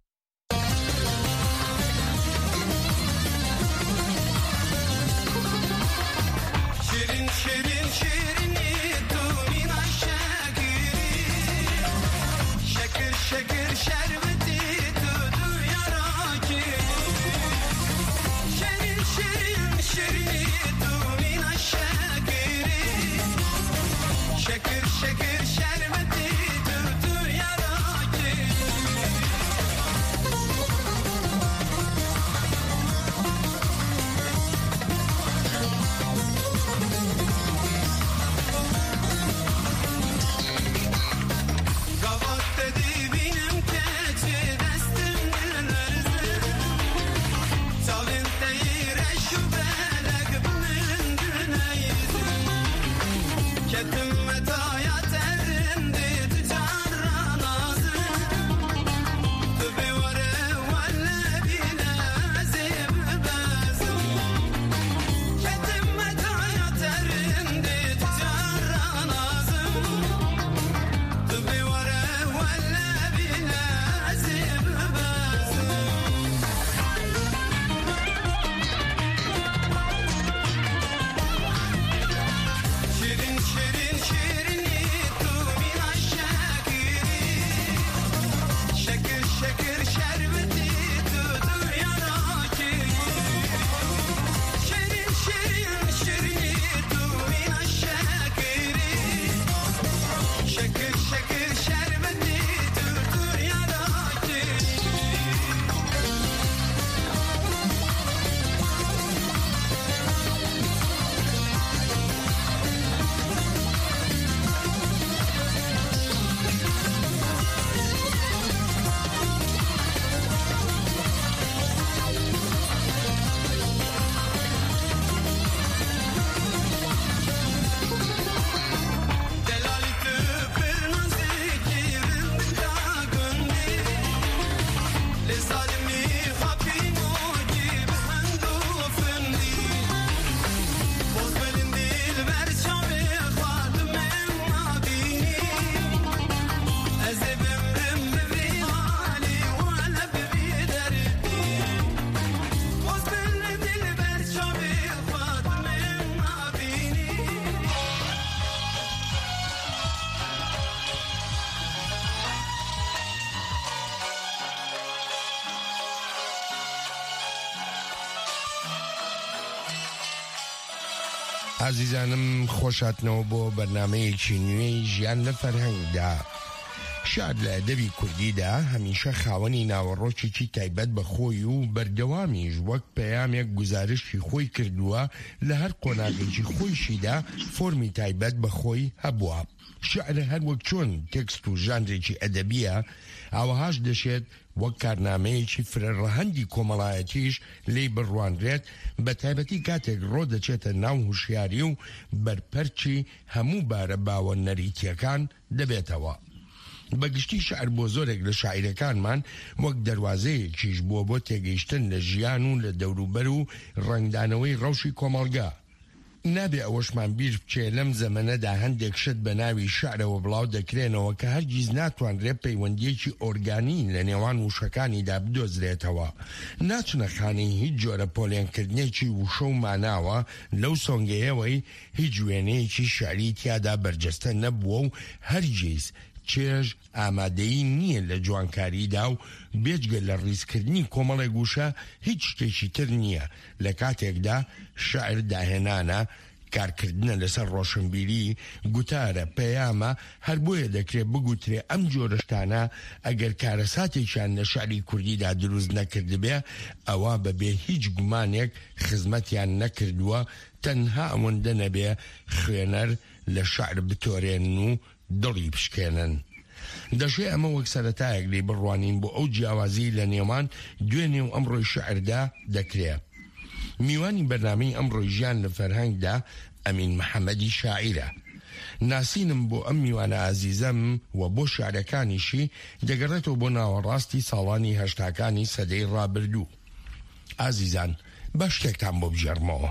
عزیزانم خۆشاتنەوە بۆ بەرنامەیەکی نوێی ژیان لە فەرهەنگدا. شعر لە ئەدەبی کوردیدا هەمیشە خاوەنی ناوەڕۆکێکی تایبەت بە خۆی و بەردەوامیش وەک پەیامێک گزارشی خۆی کردووە لە هەر قۆناغێکی خۆیشیدا فۆرمی تایبەت بە خۆی هەبووە. شعر هەر وەک چۆن تێکست و ژانرێکی ئەدەبیە ئاوەهاش دەشێت وەک کارنامەیەکی فرەڕەهەندی کۆمەڵایەتیش لێی بڕوانرێت بە تایبەتی کاتێک ڕۆ دەچێتە ناو هوشیاری و بەرپەرچی هەموو بارە باوە نەریتیەکان دەبێتەوە. بەگشتی شعر بۆ زۆرێک لە شاعیرەکانمان وەک دەواازەیەکیش بووە بۆ تێگەیشتن لە ژیان و لە دەوروبەر و ڕنگدانەوەی ڕەوشی کۆمەڵگا. نابێ ئەوەشمان بیر بچێ لەم زەمەنەدا هەندێک شت بە ناوی شعرەوە بڵاو دەکرێنەوە کە هەرگیز ناتوانرێت پەیوەندیەکی ئۆرگانی لە نێوان وشەکانیدا بدۆزرێتەوە. ناچنە خانەی هیچ جۆرە پۆلێنکردنێکی وشە و ماناوە لەو سۆنگەیەوەی هیچ وێنەیەکی شعری تیادا بەرجەستە نەبووە و هەرگیز چێژ ئامادەیی نییە لە جوانکاریدا و بێجگە لە ڕیزکردنی کۆمەڵێک گوشە هیچ شتێکی تر نییە لە کاتێکدا شعر داهێنانە کارکردنە لەسەر ڕۆشنبیری گوتارە پەیامە هەر بۆیە دەکرێت بگوترێ ئەم جۆرەشتانە ئەگەر کارەساتێکیان لە شعری کوردیدا دروست نەکردبێ ئەوە بەبێ هیچ گومانێک خزمەتیان نەکردووە تەنها ئەوەندە نەبێ خوێنەر لە شعر بتۆرێن و دڵی بشکێنن. دەشێ ئەمە وەک سەرەتایەک لێ بڕوانین بۆ ئەو جیاوازی لە نێوان دوێنێ و ئەمڕۆی شعردا دەکرێت. میوانی بەرنامەی ئەمڕۆی ژیان لە فەرهەنگدا ئەمین محەممەدی شاعیرە. ناسینم بۆ ئەم میوانە ئازیزەم و بۆ شعرەکانیشی دەگەڕێتەوە بۆ ناوەڕاستی ساڵانی هەشتاکانی سەدەی ڕابردوو. ئازیزان بە شتێکتان بۆ بژێڕمەوە.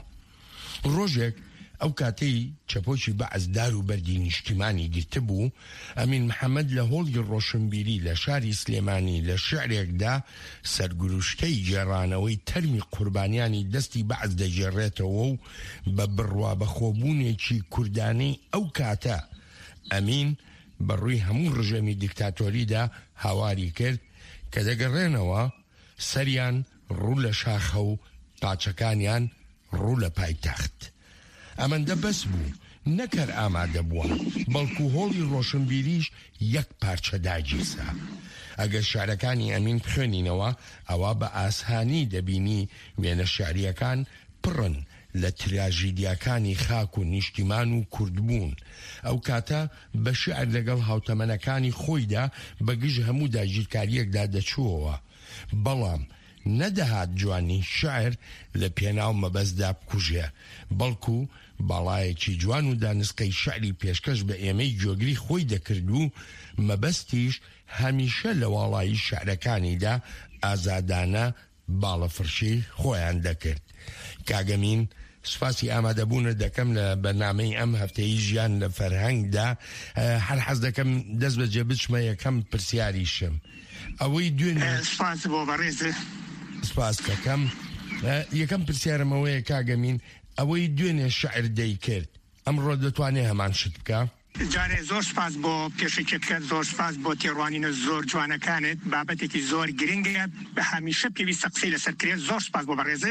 ڕۆژێک ئەو کاتەی چەپۆکی بەعزدار و بەردی نیشتیمانی گرتە بوو ئەمین محەممەد لە هۆڵی ڕۆشنبیری لە شاری سلێمانی لە شعرێکدا سەرگروشتەی گێڕانەوەی تەرمی قوربانیانی دەستی بەعز دەگێڕێتەوە و بە بڕوا بەخۆبوونێکی کوردانەی ئەو کاتە ئەمین بەڕووی هەموو ڕژەمی دیکتاتۆریدا هاواری کرد کە دەگەڕێنەوە سەریان ڕوو لە شاخە و تاچەکانیان ڕوو لە پایتەخت. ئەمەندە بەس بوو نەکەر ئامادە بووە بەڵکو هۆڵی ڕۆشنبیریش یەک پارچە داگیرسا. ئەگەر شعرەکانی ئەمین بخوێنینەوە ئەوە بە ئاسانی دەبینی وێنە شعریەکان پڕن لە تراژیدیاکانی خاک و نیشتیمان و کوردبوون. ئەو کاتە بە شعر لەگەڵ هاوتەمەنەکانی خۆیدا بەگژ هەموو داگیرکاریەکدا دەچووەوە. بەڵام نەدەهات جوانی شعر لە پێناو مەبەستدا بکوژێ بەڵکو باڵایەکی جوان و دانسقەی شعری پێشکەش بە ئێمەی جۆگری خۆی دەکرد و مەبەستیش هەمیشە لە واڵایی شعرەکانیدا ئازادانە باڵەفرشی خۆیان دەکرد. کاگەمین سوپاسی ئامادەبوونە دەکەم لە بەرنامەی ئەم هەفتەی ژیان لە فەرهەنگدا. هەر حەز دەکەم دەست بەجێ بچمە یەکەم پرسیاریشم. ئەوەی دوێنێ سپاس بۆ بەڕێزە سپاس دەکەم. یەکەم پرسیارمەوەیە کاگەمین ئەوەی دوێنێ شعر دەیکرد ئەمڕۆ دەتوانێت هەمان شت بکە؟ جارێ زۆر سپاس بۆ پێشکێتکە زۆر سپاس بۆ تێڕوانینە زۆر جوانەکانت بابەتێکی زۆر گرنگە بە هەمیشە پێویستە قسەی لەسەر کرێت. زۆر سپاس بۆ بەڕێزە.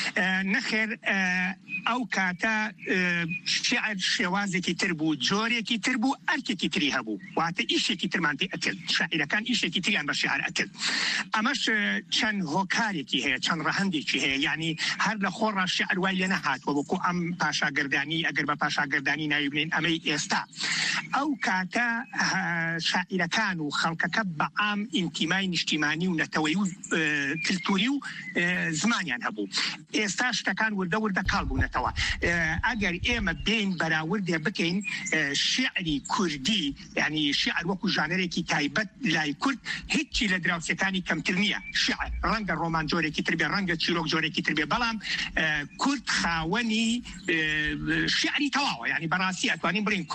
نەخێر ئەو کاتە شعر شێوازێکی تر بوو جۆرێکی تر بوو ئەرکێکی تری هەبوو واتە ئیشێکی ترمان پێ ئەکرد شاعیرەکان ئیشێکی تریان بە شعر ئەکرد. ئەمەش چەند هۆکارێکی هەیە چەند ڕەهەندێکی هەیە یعنی هەر لە خۆڕا شعر وای لێ نەهاتوە وەکو ئەم پاشاگردانی ئەگەر بە پاشاگردانی ناوی بنین ئەمەی ئێستا. ئەو کاتە شاعیرەکان و خەڵکەکە بەعام ئینتیمای نیشتیمانی و نەتەوەی و کلتوری و زمانیان هەبوو. ئێستا شتەکان وردە وردە کاڵ بوونەتەوە. ئەگەر ئێمە بین بەراوردێ بکەین شعری کوردی یعنی شعر وەکو ژانەرێکی تایبەت لای کورد هیچی لە دراوسەکانی کەمتر نییە. شعر ڕەنگە ڕۆمان جۆرێکی تر بێ ڕەنگە چیرۆک جۆرێکی تر بێ بەڵام کورد خاوەنی شعری تەواوە یعنی بەڕاستی ئەتوانین بڵین کورد خاوەنی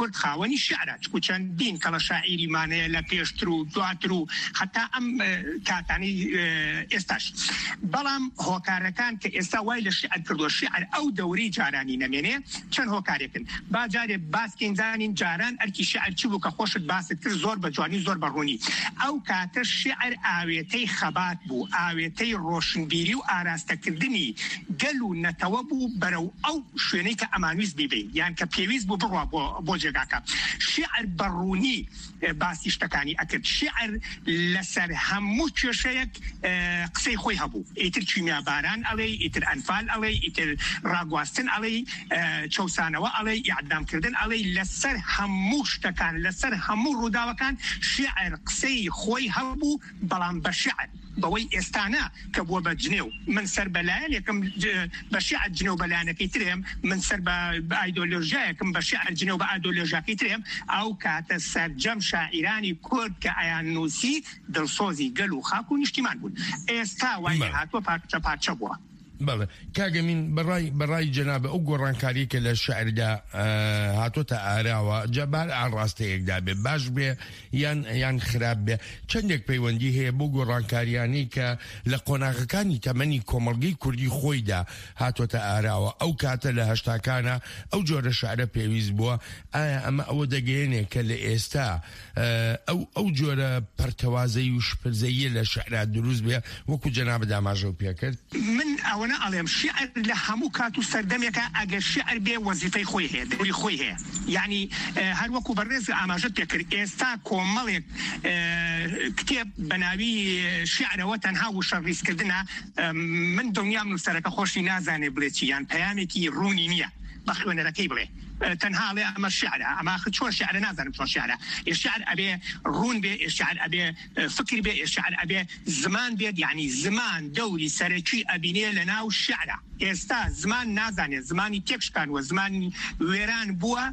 خاوەنی شعرە چکو چەندین کەڵە شاعیری مانەیە لە پێشتر و دواتر و حتا ئەم کاتانی ئێستاش بەڵام هۆکارەکان کە ئێستا وای لە شعر کردووە شعر ئەو دەوری جارانی نەمێنێ چەند هۆکارێکن با جارێ باسکەین زانین جاران ئەرکی شعر چی بوو کە خۆشت باست کرد زۆر بە جوانی زۆر بەڕوونی ئەو کاتە شعر ئاوێتەی خەبات بوو ئاوێتەی ڕۆشنبیری و ئاراستەکردنی گەل و نەتەوە بوو بەرەو ئەو شوێنەی کە ئەمانویست بیبێ یان کە پێویست بوو بڕوا بۆ جێگاکە شعر بەڕوونی باسی شتەکانی ئەکرد شعر لەسەر هەموو کێشەیەک قسەی خۆی هەبوو ئیتر کیمیا باران ئەڵێ ئیتر ئەنفال ئەڵێ ئیتر ڕاگواستن ئەڵێ چەوسانەوە ئەڵێ ئیعدامکردن ئەڵێ لەسەر هەموو شتەکان لەسەر هەموو ڕووداوەکان شعر قسەی خۆی هەبوو بەڵام بە شعر بەوەی ئێستانە کە بووە بە جنێو من سەر بەلایەن یەکەم بە شعر جنێو بەلایەنەکەی ترێم من سەر بە ئایدۆلۆژیایەکم بە شعر جنێو بە ئایدۆلۆژیاکەی ترێم ئەو کاتە سەرجەم شاعیرانی کورد کە ئەیان نووسی دڵسۆزی گەل و خاک و نیشتیمان بوون ئێستا وای هاتووە پارچە پارچە بووە بەڵێ کاگەمین بەڕای جەنابە ئەو گۆڕانکاری کە لە شعردا هاتۆتە ئاراوە جەبار ئاڕاستەیەکدا بێ باش بێ یان خراپ بێ چەندێک پەیوەندی هەیە بۆ گۆڕانکاریانی کە لە قۆناغەکانی تەمەنی کۆمەڵگەی کوردی خۆیدا هاتۆتە ئاراوە ئەو کاتە لە هەشتاکانە ئەو جۆرە شعرە پێویست بووە ئایا ئەمە ئەوە دەگەێنێ کە لە ئێستا ئەو جۆرە پەرتەوازەی و شپرزەیە لە شعرا دروست بێ وەکو جەنابە داماژە و پێکرد من ئەوەنە ئەڵێم شعر لە هەموو کات و سەردەمێکە ئەگەر شعر بێ وەزیفەی خۆی هەیە دەوری خۆی هەیە یعنی هەر وەکو بەڕێز ئاماژەت پێکرد ئێستا کۆمەڵێک کتێب بەناوی شعرەوە تەنها و شەڕیزکردنە من دڵنیام نووسەرەکە خۆشی نازانێ بڵێ چی یان پەیامێکی ڕوونی نییە بە خوێنەرەکەی بڵێ تەنها ئەڵێ ئەمە شعرە ئەمە چۆن شعرە نازانم چۆن شعرە شعر ئەبێ ڕوون بێ شعر ئەبێ فکر بێ شعر ئەبێ زمان بێت یعنی زمان دەوری سەرەکی ئەبینێ لە ناو شعرە ئێستا زمان نازانێت زمانی تێکشکان و زمانی وێران بووە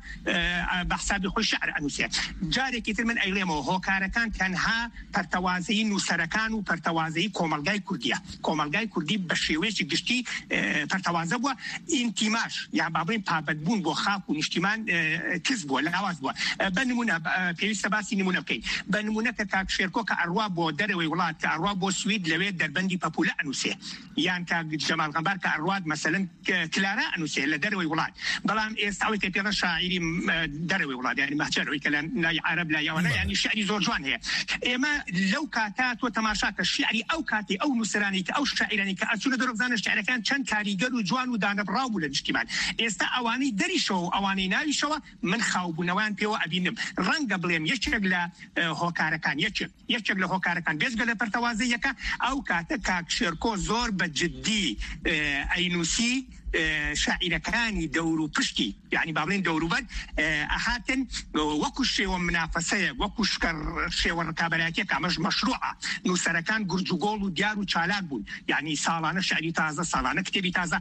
بە حسابی خۆی شعر ئەنووسێت جارێکی تر من ئەیڵێمەوە هۆکارەکان تەنها پەرتەوازەی نووسەرەکان و پەرتەوازەی کۆمەلگای کوردیە کۆمەلگای کوردی بە شێوەیەکی گشتی پەرتەوازە بووە ئینتیماش یان با بڵێن پابەتبوون بۆ خاک و نیشتیمان کەس بووە لاواز بووە بە نمونە پێویستە باسی نمونە بکەین بە نمونە کە کاک شێرکۆ کە ئەڕوا بۆ دەرەوەی وڵات کە ئەڕوا بۆ سوید لەوێ دەربەندی پەپولە ئەنووسێ یان کاک جەمال غەمبار کە ئەڕوا مثلا کلارا ئەنووسێ لە دەرەوەی وڵات بەڵام ئێستا ئەوەی کە پێڵە شاعیری دەرەوەی وڵات یعنی مەهجەرەوەی کە لای عەرەب لای ئەوانە یعنی شعری زۆر جوان هەیە ئێمە لەو کاتە تۆ تەماشا کە شعری ئەو کاتی ئەو نووسەرانی کە ئەو شاعیرانی کە ئەچوونە دەرەوە بزانە شعرەکان چەند کاریگەر و جوان و دانەبڕاو بوو لە نیشتیمان ئێستا ئەوانەی دەریشەوە و ئەوانەی ناویشەوە من خاوبوونەوەیان پێوە ئەبینم ڕەنگە بڵێم یەکێک لە هۆکارەکان یەکێک لە هۆکارەکان بێزگە لە پەرتەوازەیەکە ئەو کاتە کاک شێرکۆ زۆر بە جددی ئەینووسی شاعیرەکانی دەور و پشتی یعنی با بڵێن دەوروبەر ئەهاتن وەکو شێوە منافەسەیە وەکو شێوە ڕکابەرایەتێک ئەمەش مەشروعە نووسەرەکان گورج و گۆڵ و دیار و چالاک بوون یعنی ساڵانە شعری تازە ساڵانە کتێبی تازە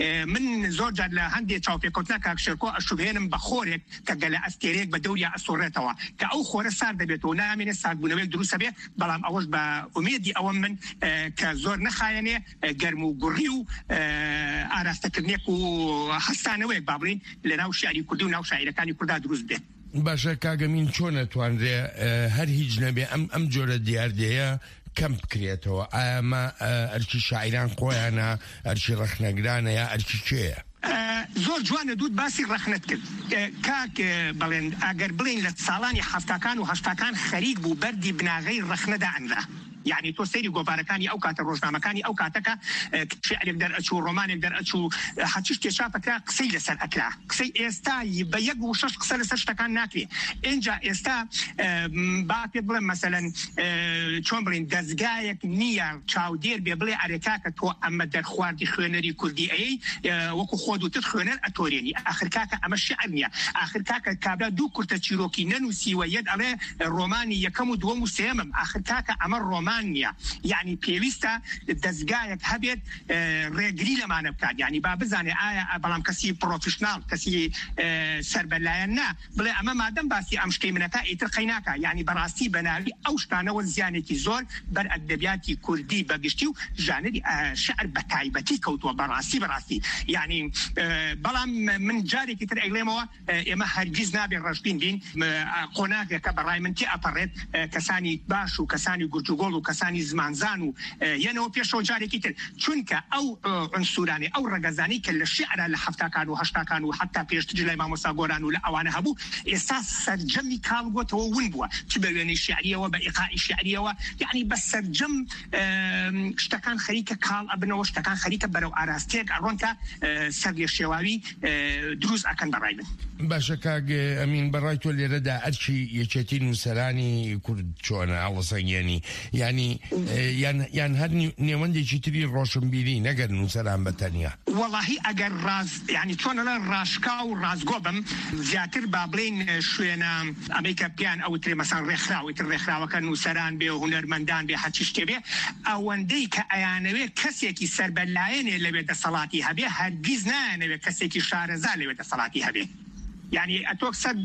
من زۆر جار لە هەندێک چاوپێکەوتنا کاک شێرکۆ ئەشوبێنم بە خۆرێک کە گەلە ئەستێرێک بە دەوریا ئەسۆڕێتەوە کە ئەو خۆرە سارد دەبێتەوە نامێنێ ساردبوونەوەی دروستە بێ بەڵام ئەوەش بە ئومێدی ئەوە من کە زۆر نەخایەنێ گەرم و گوڕی و ئاراستەکردنێک و هەستانەوەیەک با بڵێن لە ناو شعری کوردی و ناو شاعیرەکانی کووردا دروست بێت باشە کاگەمین چۆن ئەتوانرێ هەر هیچ نەبێ ئەم جۆرە دیاردەیە کەم بکرێتەوە ئەمە ئەرکی شاعیران خۆیانە ئەرکی ڕەخنەگرانە یا ئەرکی کێیە زۆر جوانە دوود باسی ڕەخنت کرد کاک بڵێن ئەگەر بڵێن لە ساڵانی هەفتاکان و هەشتاکان خەریک بوو بەردی بناغەی ڕەخنەدا ئەنرا یعنی تۆ سەیری گۆڤارەکانی ئەو کاتە ڕۆژنامەکانی ئەو کاتەکە شعرێک دەرئەچوو ڕۆمانێک دەرئەچوو هەچی شتێشاپەکرا قسەی لەسەر ئەکرا قسەی ئێستا بە 1 و 6 قسە لەسەر شتەکان ناکرێ ئینجا ئێستا با پێ بڵێم مەسەلەن چۆن بڵێن دەستگایەک نییە چاودێر بێ بڵێ ئەرێکاکە تۆ ئەمە دەرخواردی خوێنەری کوردی ئەی وەکو خۆ دووتت خوێنەر ئەتۆرێنی ئاخر کاکە ئەمە شعر نییە ئاخر کاکە کابرا دوو کورتە چیرۆکی نەنووسیوە یەک ئەڵێ ڕۆمانی یەکەم و دووەم و سێمم ئاخر کاکە ئەمە ڕۆمان ڕێگەڕان نییە یعنی پێویستە دەستگایەک هەبێت ڕێگری لەمانە بکات یعنی با بزانێ ئایا بەڵام کەسی پرۆفشنال کەسی سەربەلایەن نا بڵێ ئەمە مادەم باسی ئەم شتەی منەکە ئیتر قەیناکە یعنی بەڕاستی بەناوی ئەو شتانەوە زیانێکی زۆر بەر ئەدەبیاتی کوردی بەگشتی و ژانری شعر بە تایبەتی کەوتووە بەڕاستی یعنی بەڵام من جارێکی تر ئەیڵێمەوە ئێمە هەرگیز نابێ ڕەشبین بین قۆناغێکە بەڕای من تێ ئەپەڕێت کەسانی باش و کەسانی گورجوگۆڵ و کەسانی زمانزان و یەنەوە پێشەوە جارێکی تر چونکە ئەو عنسورانی ئەو ڕەگەزانی کە لە شعرە لە هەفتاکان و هەشتاکان و حتا پێشتر لای مامۆستا گۆران و لە ئەوانە هەبوو ئێستا سەرجەمی کاڵگۆتەوە ون بووە چ بە وێنەی شعریەوە بە ئیقائی شعریەوە یعنی بە سەرجەم شتەکان خەریکە کاڵ ئەبنەوە شتەکان خەریکە بەرەو ئاراستەیەک ئەڕۆنکە سەر لێ شێواوی دروست ئەکەن بەڕای من باشە کاک ئەمین بەڕای تۆ لێرەدا ئەرچی یەکێتی نووسەرانی کورد چۆنە هەڵسەنگێنی یان هەر نێوەندێکی تری ڕۆشنبیری نەگەر نووسەران بەتەنیا وەڵاهی ئەگەر ڕاز یعنی چۆنە لە ڕاشکا و ڕازگۆ بم زیاتر با بڵێن شوێنە ئەمریکا پیان ئەو ترێ مەسان ڕێکخراوەتر ڕێکخراوەکە نووسەران بێ و هونەرمەندان بێ هەرچی شتێ بێ ئەوەندەی کە ئەیانەوێت کەسێکی سەربەلایەنێ لەوێ دەسەڵاتی هەبێ هەرگیز نایانەوێت کەسێکی شارەزا لەوێ دەسەڵاتی هەبێ يعني أتوقع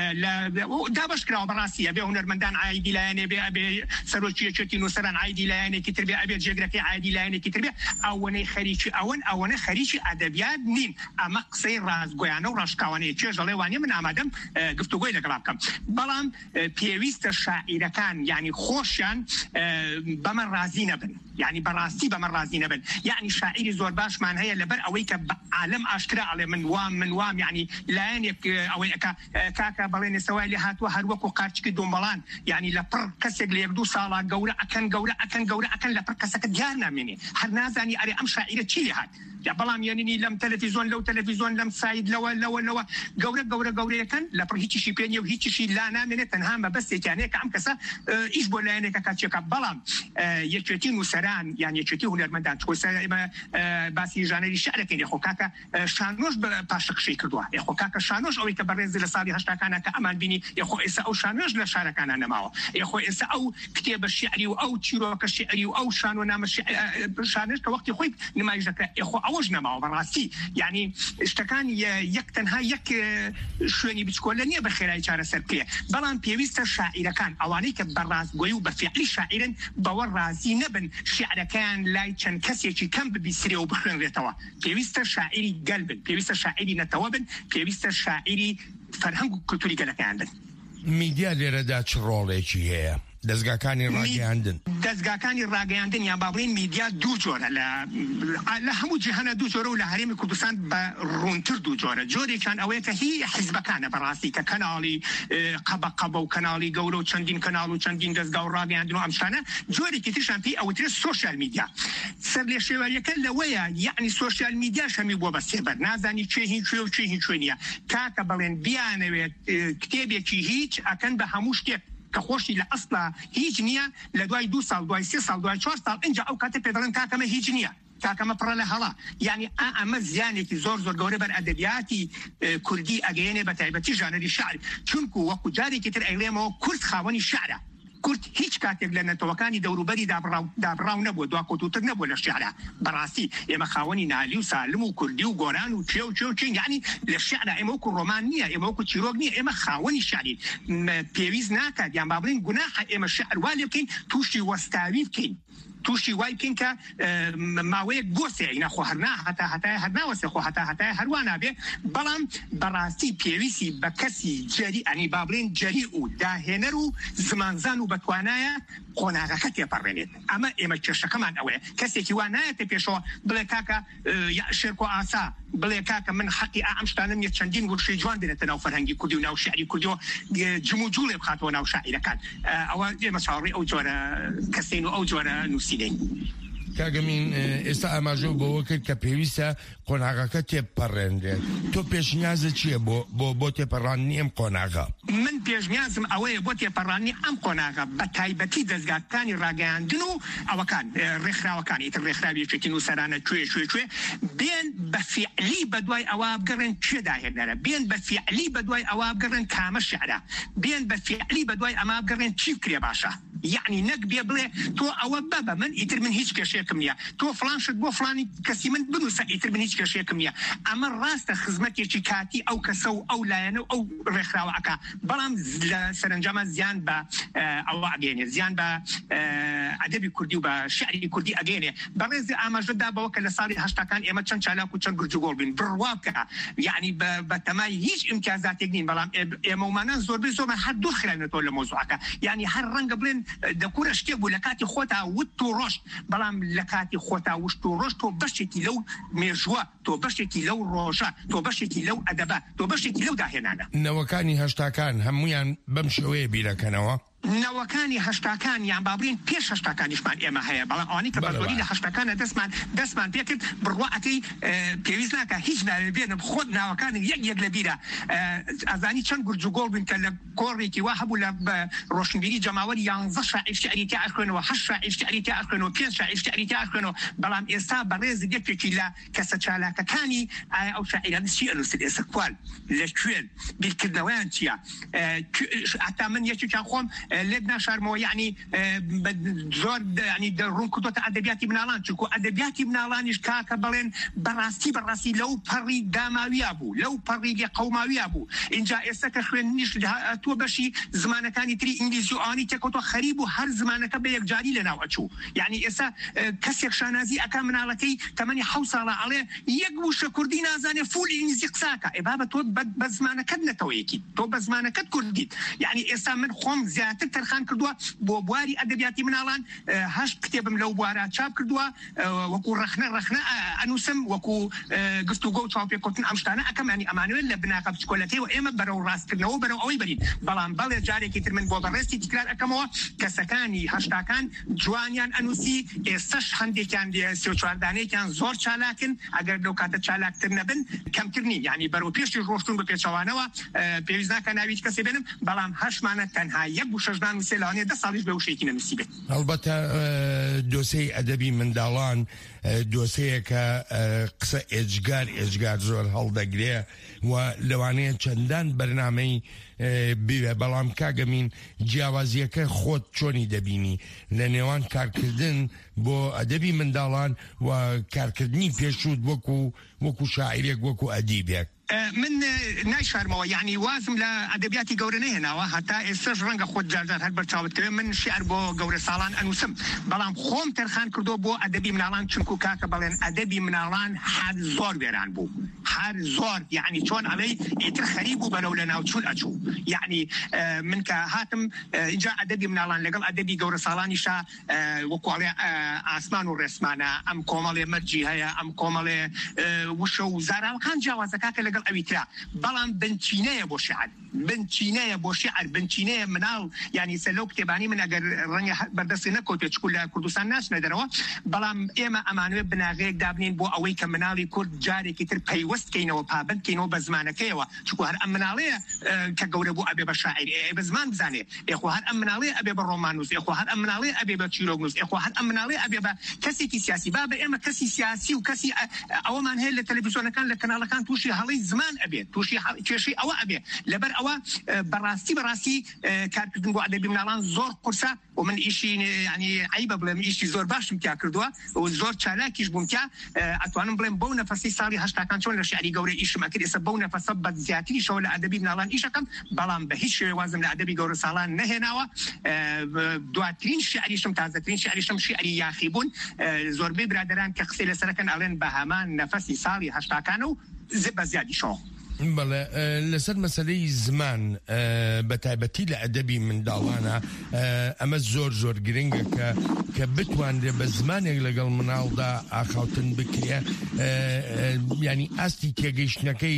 دا بشكره براسية به هنرمندان عادي لانه به سروچيه چتی نوسران عادي لانه كتر به ابي جغرافي عادي لانه كتر به اونه خريجي اونه خريجي ادبيات نين اما قصي راز گویانه و راشکاوانه چه جلوانی من آمدم گفتگوی لگلابکم بلام پیوست شاعرکان يعني خوشان بمن رازی نبن يعني براسي بمن رازی نبن يعني شاعري زور باش معناها لبر اويك عالم اشكرا على من وام يعني لانه او كاكا بلين سوالي هاتوا هر وكو قارچکی دومبلان يعني لپر کسک لیکدو سالا گوره اكن لپر کسک دیارنا مني هر نازاني اري ام شاعره چی هات يا بلام يعني لم تلفزيون لم سايد لو گوره كان لپر هیچ شي بيني و هیچ شي لا نامنه تنها ما بس يعني كعم كسا ايش بولانه كاتشك بلام يچتي نوسران يعني يچتي هنرمندان خو باسي جانري شعر كني خو كاكا شانوش باشق شي كدوا خو كاكا شانوش او كبرز لصالي هشتا كان كامان بيني خو اس او شانوش لشعر كان انا ماو خو اس او كتاب الشعري او تشيروك الشعري او شانو نام شانوش كوقت خوي نما يجك خو اوجنا ماو براسي يعني اشتكان يكتنها يك شوني بتكولني بخيراي چاره سركيه بلان بيويست شاعر كان اوانيك براس گويو بفعل شاعر باور رازي نبن شعر كان لايچن كسيچي كم بيسري وبخن ريتوا بيويست شاعري قلب بيويست شاعري نتوابن بيويست شاعري فرهنگ كلتوري قالك عندن ميديا لێرەدا چ ڕۆڵێکی هەیە دەستگاکانی ڕاگەیاندن یان بابڵین میدیا دوو جۆرە لە هەموو جیهانە دوو جۆرە و لە هەرێمی کوردستان بە ڕوونتر دوو جۆرە جۆرێکیان ئەوەیە کە هی حیزبەکانە بەڕاستی کە کەناڵی قەبە و کەناڵی گەورە و چەندین کەناڵ و چەندین دەستگا و ڕاگەیاندن و ئەم شتانە جۆرێکی تریشان پێی ئەوترێت سۆشیال میدیا سەر لێ شێوەیەکە لەوەیە یعنی سۆشیال میدیا شەمی بووە بە سێبەر نازانی چێ هیچ و چێ هیچ نییە کاکە بڵێن بیانەوێت کتێبێکی هیچ ئەکەن بە هەموو شتێک كخوشي لأصلا هيج نية لدواي 2 سال دواي 3 سال دواي 4 سال انجا او كاتب بدلن كاكما هيج نية كاكما برا هلا يعني اما زياني كي زور غوري بر ادبياتي كردي اجيني بتايبتي جانري شعر چونكو وكو جاري كتر ايلمو كرد خاوني شعر كرد هیچ کاتێک لە نەتەوەکانی دەوروبەری دابڕاو نەبووە دوا کۆتوتر نەبووە لە شیعرە بەڕاستی ئێمە خاوەنی نالی و سالم و کوردی و گۆران و چێ و چین یعنی لە شیعرە ئێمە وەکو ڕۆمان نییە ئێمە وەکو چیرۆک نییە ئێمە خاوەنی شعری پێویست ناکات یان با بڵێن گوناحە ئێمە شعر وا لێ بکەین تووشی وەستاوی بکەین توشي واي كينكا ماويك بوسي اينا خو هرنا حتى هرنا وسي خو حتى هروانا به بلام براسي بيويسي بكسي جري يعني بابلين جريء داهنرو زمانزانو بتوانايا قوناغا كتي برنيت اما اما تشا كمان اوي كسي كي وانا تبيشو بلاكاكا يا شركو اسا بلاكاكا من حقي امشتانم يتشندين ورشي جوان دنتنا فرهنجي كوديو ناو شعري كوديو جموجول بخاتو ناو شاعر كان او مشاوري او جورا كسينو او جورا نوسي کاگەمین ئێستا ئاماژە بەوە کرد کە پێویستە قۆناغەکە تێپەڕێنرێت تۆ پێشنیازت چییە بۆ تێپەڕانی ئەم قۆناغە؟ من پێشنیازم ئەوەیە بۆ تێپەڕانی ئەم قۆناغە بە تایبەتی دەستگاکانی ڕاگەیاندن و ئەوەکان ڕێکخراوەکان ئیتر ڕێکخراوێکی نووسەرانە کوێ بێن بە فیعلی بەدوای ئەوە بگەڕێن کوێ داهێنەرە بێن بە فیعلی بەدوای ئەوە بگەڕێن کامە شیعرە بێن بە فیعلی بەدوای ئەمە بگەڕێن چی بکرێ باشە یعنی نەک بێ بڵێ تۆ ئەوە بەبە من ئیتر من هیچ کێشەیەکم نییە تۆ فلانشت بۆ فلانی کەسی من بنووسە ئیتر من هیچ کێشەیەکم نییە ئەمە ڕاستە خزمەتێکی کاتی ئەو کەسە و ئەو لایەنە و ئەو ڕێکخراوە ئەکا بەڵام لە سەرنجامە زیان بە ئەوە ئەگەێنێ زیان بە ئەدەبی کوردی و بە شعری کوردی ئەگەێنێ بەڕێزی ئاماژەدا بەوە کە لە ساڵی هەشتاکان ئێمە چەند چالاک و چەند گرجوگۆڵ بین بڕوا بکە یعنی بە تەمای هیچ ئیمتیازاتێک نین بەڵام ئێمەمانە زۆربەی زۆرمان هەر دوور خراونەتەوە لە مۆزوعەکە یعنی هەر ڕەنگە بڵێن دەکوورە شتێک بوو لە کاتی خۆتا وت و ڕۆژ بەڵام لە کاتی خۆتا وشت و ڕۆژ تۆ بەشێکی لەو مێژووە تۆ بەشێکی لەو ڕۆژە تۆ بەشێکی لەو ئەدەبە تۆ بەشێکی لەو داهێنانە نەوەکانی هەشتاکان هەمویان بەم شێوەیە بیرەکەنەوە نەوەکانی هەشتاکان یان بابرین پێش هەشتاکانیشمان ئێمە هەیە بەڵام ئەوانی کە بەزۆری لە هەشتاکانە دەستمان پێکرد بڕواەکەی پێویست ناکە هیچ ناوێ بێنم خۆت ناوەکانی یەک لە بیرە ئەزانی چەند گورجوگۆڵ بن کە لە کۆڕێکی وا هەبوو لە ڕۆشنبیری جەماوەری 11 شاعیر شعری تیا ئەخوێنەوە 8 شاعیر شعری تیا ئەخوێنەوە 5 شاعیر شعری تیا ئەخوێنەوە بەڵام ئێستا بەڕێز یەکێکی لە کەسە چالاکەکانی ئەو شاعیران چی ئەنووسن ئێستا کوال لەکوێن بیرکردنەوەیان چییە ئەتا من یەکێکیان خۆم لێت ناشارمەوە یعنی زۆر ینی ڕوون کردوتە ئەدەبیاتی مناڵان چونکو ئەدەبیاتی مناڵانیش کاکە بڵێن بەڕاستی لەو پەڕی داماویە بوو لەو پەڕی لێ قەوماویە بوو اینجا ئێستا کە خوێننیش تۆ بەشی زمانەکانی تری ئینگلیزی و ئەوانی تێکەوتۆ خەریب و هەر زمانەکە بە یەکجاری لەناو ئەچوو یعنی ئێستا کەسێک شانازی ئەکا مناڵەکەی تەمەنی 7 ساڵە ئەڵێ یەک وشە کوردی نازانێ فول ئینگلیزی قساکە ئێبابە تۆ بە زمانەکەت نەتەوەیەکی تۆ بە زمانەکەت کوردیت یعنی ئێستا من خۆم زیاتر تەرخان کردووە بۆ بواری ئەدەبیاتی مناڵان 8 کتێبم لەو بوارە چاپ کردووە وەکو ڕەخنە ئەنووسم وەکو گفتوگۆ و چاوپێکوتن ئەم شتانە ئەەکەم ینی ئەمانوێت لە بناقە بچکۆلەتەوە ئێمە بەرەو ڕاستکردنەوە بەرەو ئەوەی بەرین بەڵام بەڵێ جارێکی تر من بۆ بەڕێستی تکرار ئەەکەمەوە کەسەکانی هەشتاکان جوانیان ئەنووسی ئێستش هەندێکیان 34دانەیەکیان زۆر چالاکن ئەگەر لەو کاتە چالاکتر نەبن کەمترنی ینی بەرەو پێشی ڕۆشتون بە پێچەوانەوە پێویست ناکە ناوی کەسێ بێنم بەڵام هەشمانە تەنها یەک و 6 نووسێ لەوانەیە 10 ساڵیش بە وشێکی نەنووسی بێت ئەلبەتە دۆسەی ئەدەبی منداڵان دۆسەیە کە قسە ئێجگار زۆر هەڵدەگرێ و لەوانەیە چەندان بەرنامەی بوێ بەڵام کاگەمین جیاوازیەکە خۆت چۆنی دەبینی لە نێوان کارکردن بۆ ئەدەبی منداڵان و کارکردنی پێشوت وەکو شاعیرێک وەکو ئەدیبێک من نایشارمەوە یعنی وازم لە ئەدەبیاتی گەورە نەهێناوە هەتا ئێستش ڕەنگە خۆت جارجار هەر بەرچاوتکەوێ من شیعر بۆ گەورە ساڵان ئەنووسم بەڵام خۆم تەرخان کردو بۆ ئەدەبی مناڵان چونکو کاکە بەڵێن ئەدەبی مناڵان هەر زۆر وێران بوو هەر زۆر یعنی چۆن ئەڵێ ئیتر خەریب بوو بەرەو لە ناوچوون ئەچوو یعنی من کە هاتم اینجا ئەدەبی مناڵان لەگەڵ ئەدەبی گەورە ساڵانیشا وەکو ئەڵێ ئاسمان و ڕێسمانە ئەم کۆمەڵێ مەرجی هەیە ئەم کۆمەڵێ وشە و زاراوەکان جیاوازەکە کە لەگەڵ ئەویترا بەڵام بنچینەیە بۆ شعر بنچینەیە مناڵ ینی سە لەو کتێبانی من ئەگەر ڕەنگە بەردەستی نەکۆتێ چکو لە کوردستان ناچنە دەرەوە بەڵام ئێمە ئەمانوێت بناغەیەک دابنین بۆ ئەوەی کە مناڵی کورد جارێکی تر پەیوەست کەینەوە پابند کەینەوە بە زمانەکەیەوە چکو هەر ئەم مناڵەیە کە گەورە بوو ئەبێ بە شاعیر بە زمان بزانێ ئێخوا هەر ئەم مناڵەیە ئەبێ بە ڕۆمانوس ئێخوا هەر ئەم مناڵەیە ئەبێ بە چیرۆگنووس ئێخوا هەر ئەم مناڵەیە ئەبێ بە کەسێکی سیاسی با بە ئێمە کەسی سیاسی و کەسی ئەوەمان هەیە لە تەلەڤیزیۆنەکان لە کەناڵەکان تووشی هەڵەی زمان ئەبێت تووشی کێشەی ئەوە ئەبێ لەبەر ئەوە بەڕاستی کارکردن بۆ ئەدەبی مناڵان زۆر قورسە و من ئیشی ینی عیبە بڵێم ئیشی زۆر باشم تیا کردووە و زۆر چالاکیش بووم تیا ئەتوانم بڵێم بەو نەفەسی ساڵی هەشتاکان چۆن لە شعری گەورە ئیشم ئەکرد ئێستا بەو نەفەسە بە زیاتریشەوە لە ئەدەبی مناڵان ئیشەکەم بەڵام بە هیچ شێوەیە وازم لە ئەدەبی گەورە ساڵان نەهێناوە دواترین شعریشم تازەترین شعریشم شعری یاخی بوون زۆربەی برادەران کە قسەی لەسەرەکەن ئەڵێن بە هەمان نەفەسی ساڵی هەشتاکانە و بە زیادیشەوە بەڵێ لەسەر مەسەلەی زمان بە تایبەتی لە ئەدەبی منداڵانە ئەمە زۆر گرنگە کە بتوانرێ بە زمانێک لەگەڵ مناڵدا ئاخاوتن بکرێ ینی ئاستی تێگەیشتنەکەی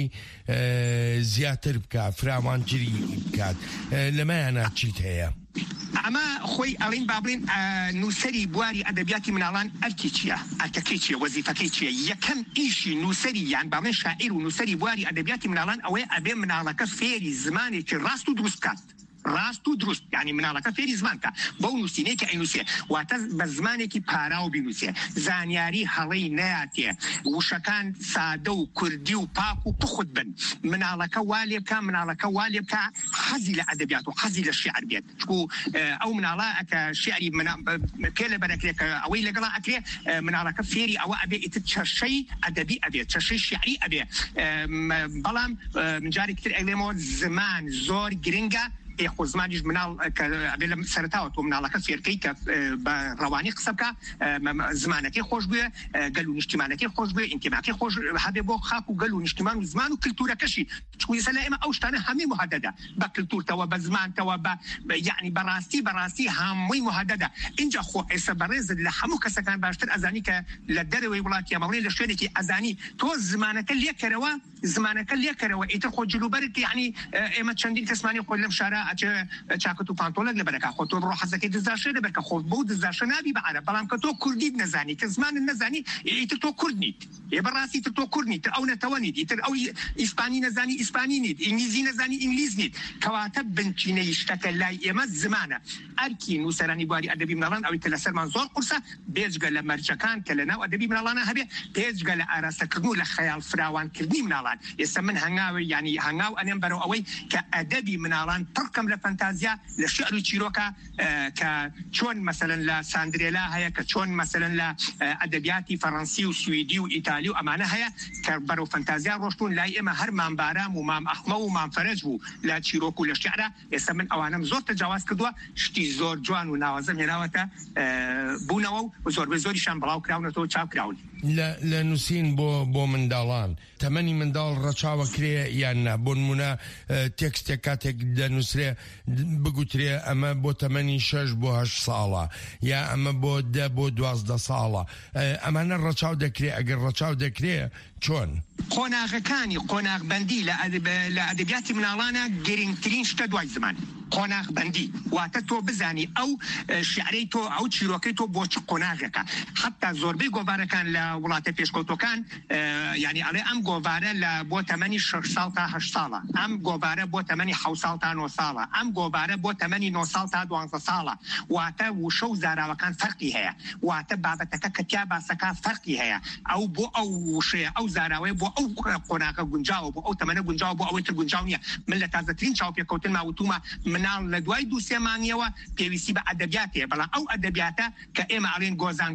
زیاتر بکە فراوانتری بکات لەمایانە چیت هەیە ئەمە خۆی ئەڵین بابڵین نووسری بواری ئەدەبیاتی مناڵان ئەرکی چییە ئەرکەکەی چییە وەزیفەکەی چییە یەکەم ئیشی نووسری یان باڵێن شاعیر و نووسری بواری ئەدەبیاتی مناڵان ئەوەیە ئەبێ مناڵەکە فێری زمانێکی ڕاست و دروست بکات ڕاست و دروست یعنی مناڵەکە فێری زمانکە بەو نووسینێکی ئەینووسێ واتە بە زمانێکی پاراو بینووسێ زانیاری هەڵەی نەیاتێ وشەکان سادە و کوردی و پاک و پخوت بن مناڵەکە والێ بکە مناڵەکە والێ بکە حەزی لە ئەدەبیات و حەزی لە شیعر بێت چکو ئەو مناڵە ئەکە شیعری پێ لە بەرەکرێت کە ئەوەی لەگەڵا ئەکرێ مناڵەکە فێری ئەوە ئەبێ ئیتر چەشەی ئەدەبی ئەبێت چەشەی شیعری ئەبێ بەڵام من جارێکی تر ئەگلێمەوە زمان زۆر گرنگە خۆ زمانیش مناڵ ئەبێ لە سەرتاوە تۆ مناڵەکە فێرکەی کە بە ڕەوانی قسە بکە زمانەکەی خۆش بووە گەل و نیشتیمانەکەی خۆش بووە ئینتیماکەی خۆش هەبێ بۆ خاک و گەل و نیشتیمان و زمان و کلتورەکەشی چکوی سەلا ئێمە ئەو شتانە هەمووی مهدەدە بە کلتورتەوە بە زمانتەوە بە یعنی بەڕاستی هەمووی مهدەدە اینجا خۆ ئێستا بەڕێزت لە هەموو کەسەکان باشتر ئەزانی کە لە دەرەوەی وڵاتی ئەمەڵێ لە شوێنێکی ئەزانی تۆ زمانەکە لێکەرەوە ئیتر خۆ جلوبەرت یعنی ئێمە چەندین کەسمانی خۆ لەم شارە چاکت و پانتۆلەک لەبەرەکە خۆ تۆ بڕۆ حەزەکەی دزداشە لەبەرکە خۆ بۆ دزداشە نابی بەعرە بەڵام کە تۆ کوردیت نەزانی کە زمانت نەزانی ئیتر تۆ کورد نیت بەڕاستی تر تۆ کورد نیت ئەو نەتەوە نیت ئیتر ئەو ئیسپانی نەزانی ئیسپانی نیت ئینگلیزی نەزانی ئینگلیز نیت کەواتە بنچینەی شتەکە لای ئێمە زمانە ئەرکی نووسەرانی بواری ئەدەبی مناڵان ئەوەی کە لەسەرمان زۆر قورسە بێجگە لە مەرجەکان کە لەناو ئەدەبی مناڵانە هەبێ پێجگە لە ئاراستەکردن و لە خەیاڵ فراوانکردنی مناڵان ئێستا من هەنگاو ئەنێم بەرەو ئەوەی کە ئەدەبی مناڵان پڕکەم لە فەنتازیا لە شعر و چیرۆکە کە چۆن مەسەلەن لە ساندرێلا هەیە کە چۆن مەسەلەن لە ئەدەبیاتی فەڕەنسی و سویدی و ئیتالی و ئەمانە هەیە کە بەرەو فەنتازیا ڕۆشتون لای ئێمە هەر مامبارام و مام ئەخمە و مام فەرەج بوو لە چیرۆک و لە شعرە ئێستا من ئەوانم زۆر تەجاواز کردووە شتی زۆر جوان و ناوازەم هێناوەتە بوونەوە و زۆربەی زۆریشان بڵاو کراونەتەوە چاو کراون لە نووسین بۆ منداڵان تەمەنی منداڵ ڕەچاوە کرێ یان نا بۆ نمونە تێکستێک کاتێک دەنووسرێ بگوترێ ئەمە بۆ تەمەنی 6 بۆ 8 ساڵە یا ئەمە بۆ 10 بۆ 12 ساڵە ئەمانە ڕەچاو دەکرێ ئەگەر ڕەچاو دەکرێ چۆن؟ قۆناغەکانی قۆناغبەندی لە ئەدەبیاتی مناڵانە گرنگترین شتە دوای زمان قۆناغبەندی واتە تۆ بزانی ئەو شیعرەی تۆ ئەو چیرۆکەی تۆ بۆ چ قۆناغێکە حتا زۆربەی گۆڤارەکان لە وڵاتە پێشکەوتەکان یعنی ئەڵێ ئەم گۆڤارە بۆ تەمەنی 6 ساڵ تا 8 ساڵە ئەم گۆڤارە بۆ تەمەنی 7 ساڵ تا 9 ساڵە ئەم گۆڤارە بۆ تەمەنی 9 ساڵ تا 12 ساڵە واتە وشە و زاراوەکان فەرقی هەیە واتە بابەتەکە کە تیا باسەکە فەرقی هەیە ئەو بۆ ئەو وشەیە ئەو زاراوەیە بۆ ئەو قۆناغە گونجاوە بۆ ئەو تەمەنە گونجاوە بۆ ئەوەی تر گونجاو نییە من لە تازەترین چاوپێکەوتن ماوتومە مناڵ لە دوای 2-3 مانگیەوە پێویستی بە ئەدەبیاتەیە بەڵام ئەو ئەدەبیاتە کە ئێمە ئەڵێن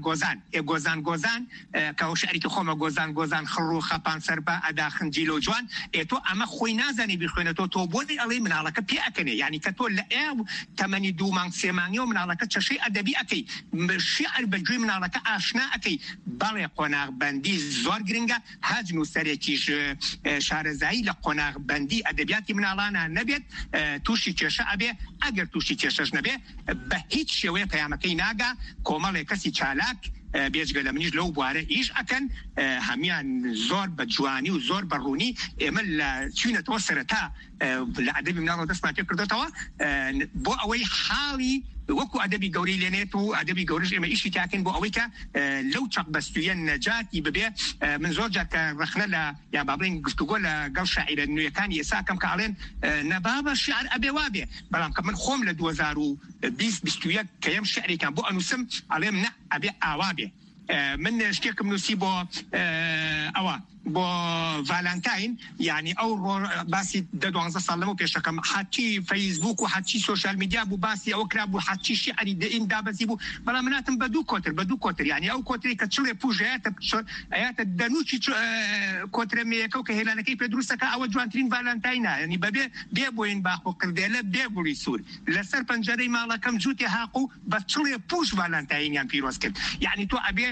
گۆزان کە ئەو شعرێکی خۆمە گۆزان خڕ و خەپان سەربە ئەدا خنجیل و جوان تۆ ئەمە خۆی نازانی بخوێنێتەوە تۆ بۆی ئەڵێ مناڵەکە پێ ئەکەنێ یعنی کە تۆ لە ئێو تەمەنی 2 مانگ 3 مانگیەوە مناڵەکە چەشەی ئەدەبی ئەەکەی شیعر بەگوێی مناڵەکە ئاشنا ئەەکەی بەڵێ قۆناغبەندی زۆر گرنگە هەج نووسەرێکیش شارەزایی لە قۆناغبەندی ئەدەبیاتی مناڵانە نەبێت تووشی کێشە ئەبێ ئەگەر تووشی کێشەش نەبێ بە هیچ شێوەیە پەیامەکەی ناگا کۆمەڵێک کەسی چالاک بێجگە لە منیش لەو بوارە ئیش ئەکەن هەمیان زۆر بە جوانی و زۆر بەڕوونی ئێمە لە چوینەتەوە سەرەتا لە ئەدەبی مناڵەوە دەستمان پێ کردێتەوە بۆ ئەوەی حاڵی وەکو ئەدەبی گەورەی لێنێت و ئەدەبی گەورەش ئێمە ئیشی تاکەین بۆ ئەوەی کە لەو چەق بەستویە نەجاتی ببێ من زۆر جار کە ڕەخنە لە یا بابڵین گفتوگۆ لەگەڵ شاعیرە نوێیەکانی ئێساکەم کە ئەڵێن نەبابە شیعر ئەبێ وابێ بەڵام کە من خۆم لە 2020 کە ئەم شعرێکان بۆ ئەنووسم ئەڵێم نە ئەبێ ئاوا بێ من شتێکم نووسی بۆ ئەوە بۆ ڤالانتاین یعنی ئەو باسی 12 ساڵ لەمە پێشەکەم حچی فەیسبوک و حچی سوشال میدیا بوو باسی ئەوە کرا بوو حچی شیعری دەئین دابەزی بوو بەڵام مناتم بە دوو کۆتر یعنی ئەو کۆتری کە چڵێ پوژ ئەیاتە دەنوچی کۆترەمەیەکە و کە هێلانەکەی پێ دروستەکە ئەوە جوانترین ڤالانتاینە یعنی بەبێ بێ بۆین باخ و کردێلە بێ گوڵی سوور لەسەر پەنجەرەی ماڵەکەم جووتی حاق و بە چڵێ پوش ڤالانتاینیان پیرۆز کرد یعنی تۆ ئەبێ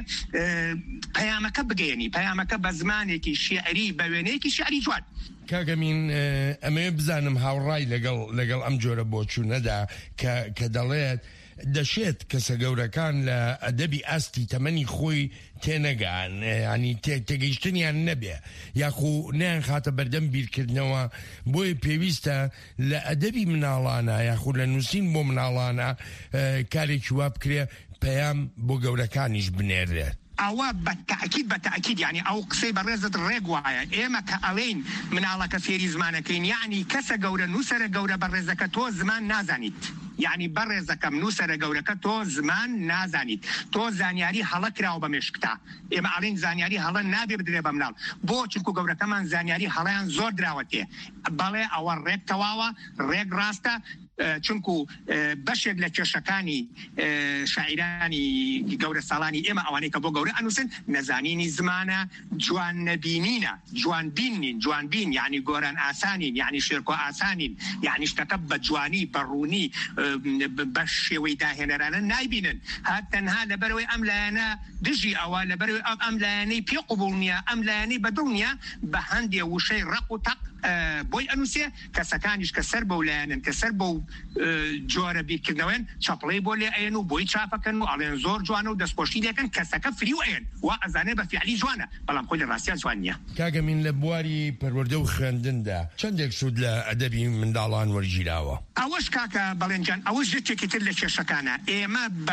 پەیامەکە بگەیەنی پەیامەکە بە زمانێکی شیعری بە وێنەیەکی شیعری جوان کاگەمین ئەمەیە بزانم هاوڕای لەگەڵ ئەم جۆرە بۆچوونەدا کە دەڵێت دەشێت کەسە گەورەکان لە ئەدەبی ئاستی تەمەنی خۆی تێنەگەن ینی تێگەیشتنیان نەبێ یاخو نیان خاتە بەردەم بیرکردنەوە بۆیە پێویستە لە ئەدەبی مناڵانە یاخو لە نووسین بۆ مناڵانە کارێکی وا بکرێ پەیام بۆ گەورەکانیش بنێرێت ئەوە بەتەکید یعنی ئەو قسەی بەڕێزت ڕێک وایە ئێمە کە ئەڵێین مناڵەکە فێری زمانەکەین یعنی کەسە گەورە نووسەرە گەورە بەڕێزەکە تۆ زمان نازانیت یعنی بەڕێزەکەم نووسەرە گەورەکە تۆ زمان نازانیت تۆ زانیاری هەڵە کراوە بە مێشکتا ئێمە ئەڵێن زانیاری هەڵە نابێ بدرێ بە مناڵ بۆ چونکو گەورەکەمان زانیاری هەڵەیان زۆر دراوەتێ بەڵێ ئەوە ڕێک تەواوە ڕێک ڕاستە چونکو بەشێک لە کێشەکانی شاعیرانی گەورە ساڵانی ئێمە ئەوانەی کە بۆ گەورە ئەنووسن نەزانینی زمانە جوان نەبینینە جوان بینین جوان بین یعنی گۆران ئاسانین یعنی شێرکۆ ئاسانین یعنی شتەکە بە جوانی بەڕوونی بە شێوەی داهێنەرانە نایبینن هات تەنها لەبەرەوەی ئەم لایەنە دژی ئەوە لەبەرەوەی ئەم لایەنەی پێ قوبوڵ نییە ئەم لایەنەی بەدڵ نییە بە هەندێ وشەی ڕق و تەق بۆی ئەنووسێ کەسەکانیش کە سەر بەو لایەنن کە سەر بەو جۆرە بیرکردنەوەن چاپڵەی بۆ لێ ئەێن و بۆی چاپەکەن و ئەڵێن زۆر جوانە و دەستپۆشی لێکن کەسەکە فری و ئەێن وا ئەزانێ بە فیعلی جوانە بەڵام خۆی لە ڕاستیان جوان نییە کاگەمین لە بواری پەروەردە و خوێندندا چەندێک سوود لە ئەدەبی منداڵان وەرگیراوە ئەوەش کاکە بەڵێنجان ئەوەش جێکی تر لە کێشەکانە ئێمە بە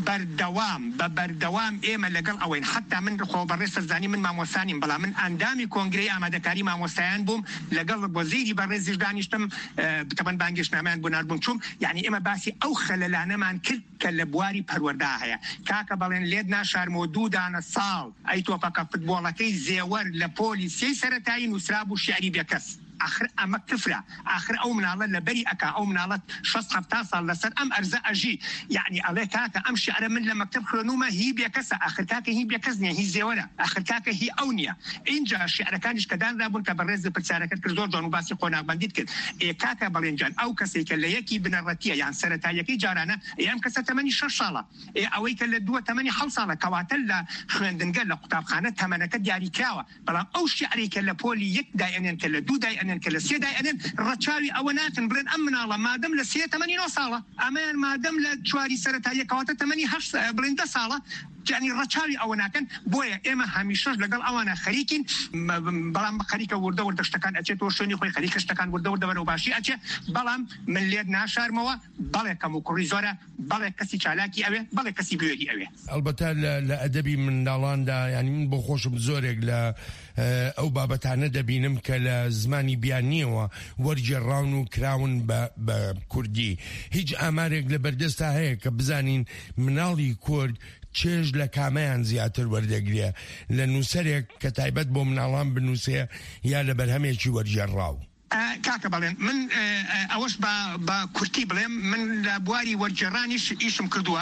بەردەوام ئێمە لەگەڵ ئەوەین حتا من خۆ بەڕێ سەرزانی من مامۆستانیم بەڵام من ئەندامی کۆنگرەی ئامادەکاری مامۆستایان بووم لەگەڵ وەزیری بەڕێزیش دانیشتم بتەمەن بانگێشتنامان بۆ ناردبووم چوم یعنی ئێمە باسی ئەو خەلەلانەمان کرد کە لە بواری پەروەردا هەیە کاکە بەڵێن لێت ناشارمەوە 2 دانە ساڵ ئەی تۆپەکە فوتبۆڵەکەی زێوەر لە پۆلی سێی سەرەتایی نووسرا بوو شیعری بێکەس آخر ئەمە کفرە آخر ئەو مناڵە لە بەری ئەکا ئەو مناڵەت 60 ساڵ لەسەر ئەم ئەرزە ئەژی یعنی ئەڵێ کاکە ئەم شیعرە من لە مەکتب خوێنومە هی بێکەسە آخر کاکە هی بێکەس نییە هی زێوەرە آخر کاکە هی ئەو نییە اینجا شیعرەکانیش کە دانرابوون کە بەڕێز پرسیارەکەت کرد زۆر جوان و باسی خۆناغبەندیت کرد کاکە بەڵێنجان ئەو کەسێک کە لە یەکی بنەڕەتیە یان سەرەتاییەکەی جارانە ئەم کەسە تەمەنی 6 ساڵە ئەوەی کە لە دووە تەمەنی 7 ساڵە کەواتە لە خوێندنگە لە قوتابخانە تەمەنەکە دیاری کراوە بەڵام ئەو شیعرێک کە لە پۆلی 1 دایەنێن کە لە 2 دایەنێن کە لە 3 دایەنێن ڕەچاوی ئەوە ناکەن بڵێن ئەم مناڵە مادەم لە 3 تەمەنی 9 ساڵە ئەمەیان مادەم لە 4 سەرەتاییە کەواتە تەمەنی 8 بڵێن 10 ساڵە جانی ڕەچاوی ئەوە ناکەن بۆیە ئێمە هەمیشەش لەگەڵ ئەوانە خەریکین بەڵام خەریکە وردە شتەکان ئەچێتەوە شوێنی خۆی خەریکە شتەکان وردە بەرەو باشی ئەچێ بەڵام من لێت ناشارمەوە بەڵێ کەم و کوڕی زۆرە بەڵێ کەسی چالاکی ئەوێ بەڵێ کەسی بوێری ئەوێ ئەلبەتە لە ئەدەبی منداڵاندا ینی من بۆ خۆشم زۆرێک لە ئەو بابەتانە دەبینم کە لە زمانی بیانیەوە وەرجێڕاون و کراون بە کوردی هیچ ئامارێک لە بەردەستا هەیە کە بزانین مناڵی کورد چێژ لە کامەیان زیاتر وەردەگرێ لە نووسەرێک کە تایبەت بۆ مناڵان بنووسێ یا لە بەرهەمێکی وەرجێڕاو کاکە بەڵێن من ئەوەش بە کورتی بڵێم من لە بواری وەرجێڕانیش ئیشم کردووە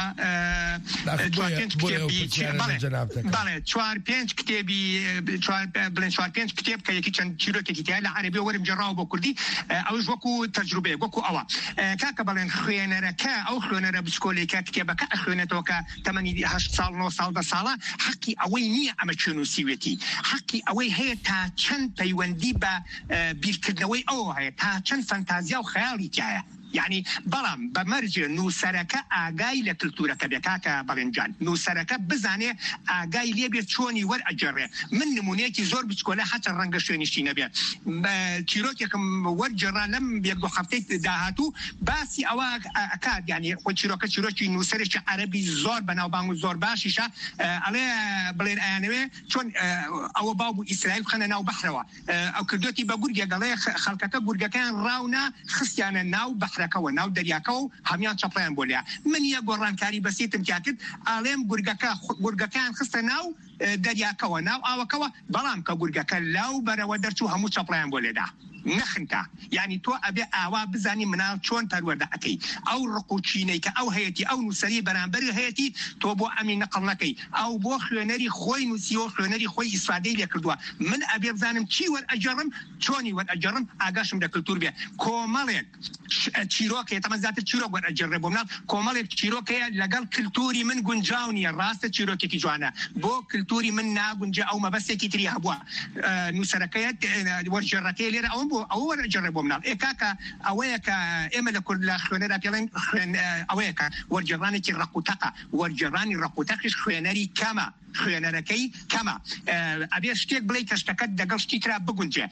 4-5 کتێبی بڵێن 4-5 کتێب کە یەکی چەند چیرۆکێکی تیا لە عەرەبی وەرم جێڕاوە بۆ کوردی ئەوش وەکو تەجروبەیە وەکو ئەوە کاکە بەڵێن خوێنەرەکە ئەو خوێنەرە بچکۆلێکە کتێبەکە ئەخوێنێتەوە کە تەمەنی 8 ساڵ 9 ساڵ 10 ساڵە حەقی ئەوەی نییە ئەمە چێنووسیوێتی حەقی ئەوەی هەیە تا چەند پەیوەندی بە بیرکردنەوەی ئەوە هەیە تا چەند فەنتازیا و خەیاڵی تایە یعنی بەڵام بەمەرجێ نووسەرەکە ئاگای لە کلتورەکە بێ کاکە بەڵێنجان نووسەرەکە بزانێ ئاگای لێبێت چۆنی وەرئەجێڕێ من نمونەیەکی زۆر بچکۆلە حتا ڕەنگە شوێنیشتی نەبێت چیرۆکێکم وەرجێڕا لەم یەک دو هەفتەی داهاتوو باسی ئەوە ئەکات یعنی خۆی چیرۆکە چیرۆکی نووسەرێکی عەرەبی زۆر بەناوبانگ و زۆر باشیشە ئەڵێ بڵێن ئەیانەوێ چۆن ئەوە باو بوو ئیسرائیل خەنە ناو بەحرەوە ئەو کردوەتی بە گورگێ گەڵێ خەڵکەکە گورگەکان ڕاونا خستیانە ناو بەحرەکەەوە ناو دەریاکە و هەمیان چەپڵیان بۆ لیا من یە گۆڕانکاری بەسیتم کرد ئاڵێم گورگەکان خستە ناو دەریاکەوە ناو ئاوەکەوە بەڵام کە گورگەکە لاو بەرەوە دەرچوو هەموو چەپڵیان بۆ لێدا نەخنکە یعنی تۆ ئەبێ ئاوا بزانی مناڵ چۆن پەروەردە ئەەکەی ئەو ڕقوچینەی کە ئەو هەیەی ئەو نووسری بەرامبەر هەیەی تۆ بۆ ئەمی نەقڵ نەکەی ئەو بۆ خوێنەری خۆی نووسیەوە خوێنەری خۆی ئیسفادەی لێ کردووە من ئەبێ بزانم چی وەرئەجێڕم چۆنی وەرئەجێڕم ئاگاشم لە کلتور بێ کۆمەڵێک چیرۆکێ تەمە زیاتر چیرۆک وەرئەجێڕێ بۆ مناڵ کۆمەڵێک چیرۆکەیە لەگەڵ کلتوری من گونجاو نییە ڕاستە چیرۆکێکی جوانە بۆ کلتوری من ناگونجە ئەو مەبەستێکی تری هەبووە نووسەرەکەیە وەرجێڕەکەی لێرە ئەوم بۆ ئەوە وەرەجێڕێ بۆ مناڵ ئێکاکە ئەوەیە کە ئێمە لە کورد لە خوێنەرا پێڵێن ئەوەیە کە وەرجێڕانێکی ڕقوتەقە وەرجێڕانی ڕقوتەقیش خوێنەری کەمە خوێنەرەکەی کەمە ئەبێ شتێک بڵێ کە شتەکەت دەگەڵ شتی ترا بگونجێ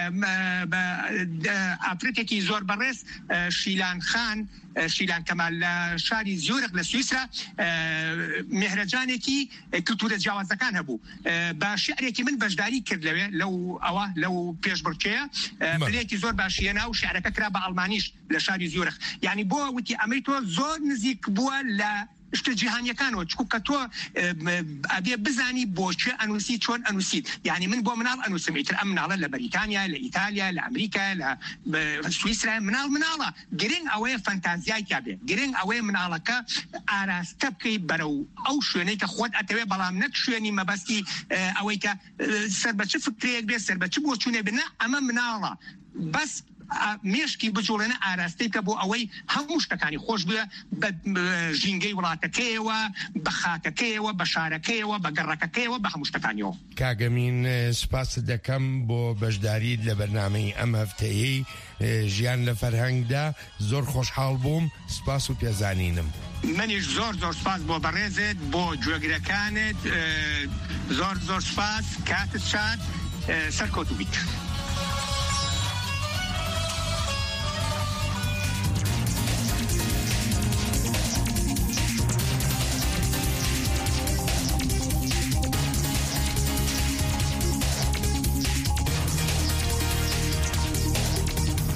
ئافرەتێکی زۆر بەڕێز شیلان خان شیلان کەمال لە شاری زیورخ لە سویسرا میهرەجانێکی کلتورە جیاوازەکان هەبوو بە شعرێکی من بەشداری کرد لەوێ لەو پێشبڕکێیە بلێکی زۆر باشیەنا و شعرەکە کرا بە ئەڵمانیش لە شاری زیورخ یعنی بۆ وتی ئەمەی تۆ زۆر نزیک بووە لە شتە جیهانیەکانەوە چکو کە تۆ ئەبێ بزانی بۆچێ ئەنووسی چۆن ئەنووسیت یعنی من بۆ مناڵ ئەنووسم ئیتر ئەم مناڵە لە بەریتانیا لە ئیتالیا لە ئەمریکا لە سویسرا مناڵە گرنگ ئەوەیە فەنتازیای بێ گرنگ ئەوەیە مناڵەکە ئاراستە بکەی بەرەو ئەو شوێنەی کە خۆت ئەتەوێ بەڵام نەک شوێنی مەبەستی ئەوەی کە سەر بە چ فکرەیەک بێ سەر بە چ بۆچوونێ بنە ئەمە مناڵە بەس مێشکی بجوڵێنە ئاراستەی کە بۆ ئەوەی هەموو شتەکانی خۆش بووە بە ژینگەی وڵاتەکەیەوە بە خاکەکەیەوە بە شارەکەیەوە بە گەڕەکەکەیەوە بە هەموو شتەکانیەوە کاگەمین سپاس دەکەم بۆ بەشداریت لە بەرنامەی ئەم هەفتەیەی ژیان لە فەرهەنگدا زۆر خۆشحاڵ بووم سپاس و پێزانینم منیش زۆر سپاس بۆ بەڕێزت بۆ گوێگرەکانت زۆر سپاس کاتت شاد سەرکەوتوو بیت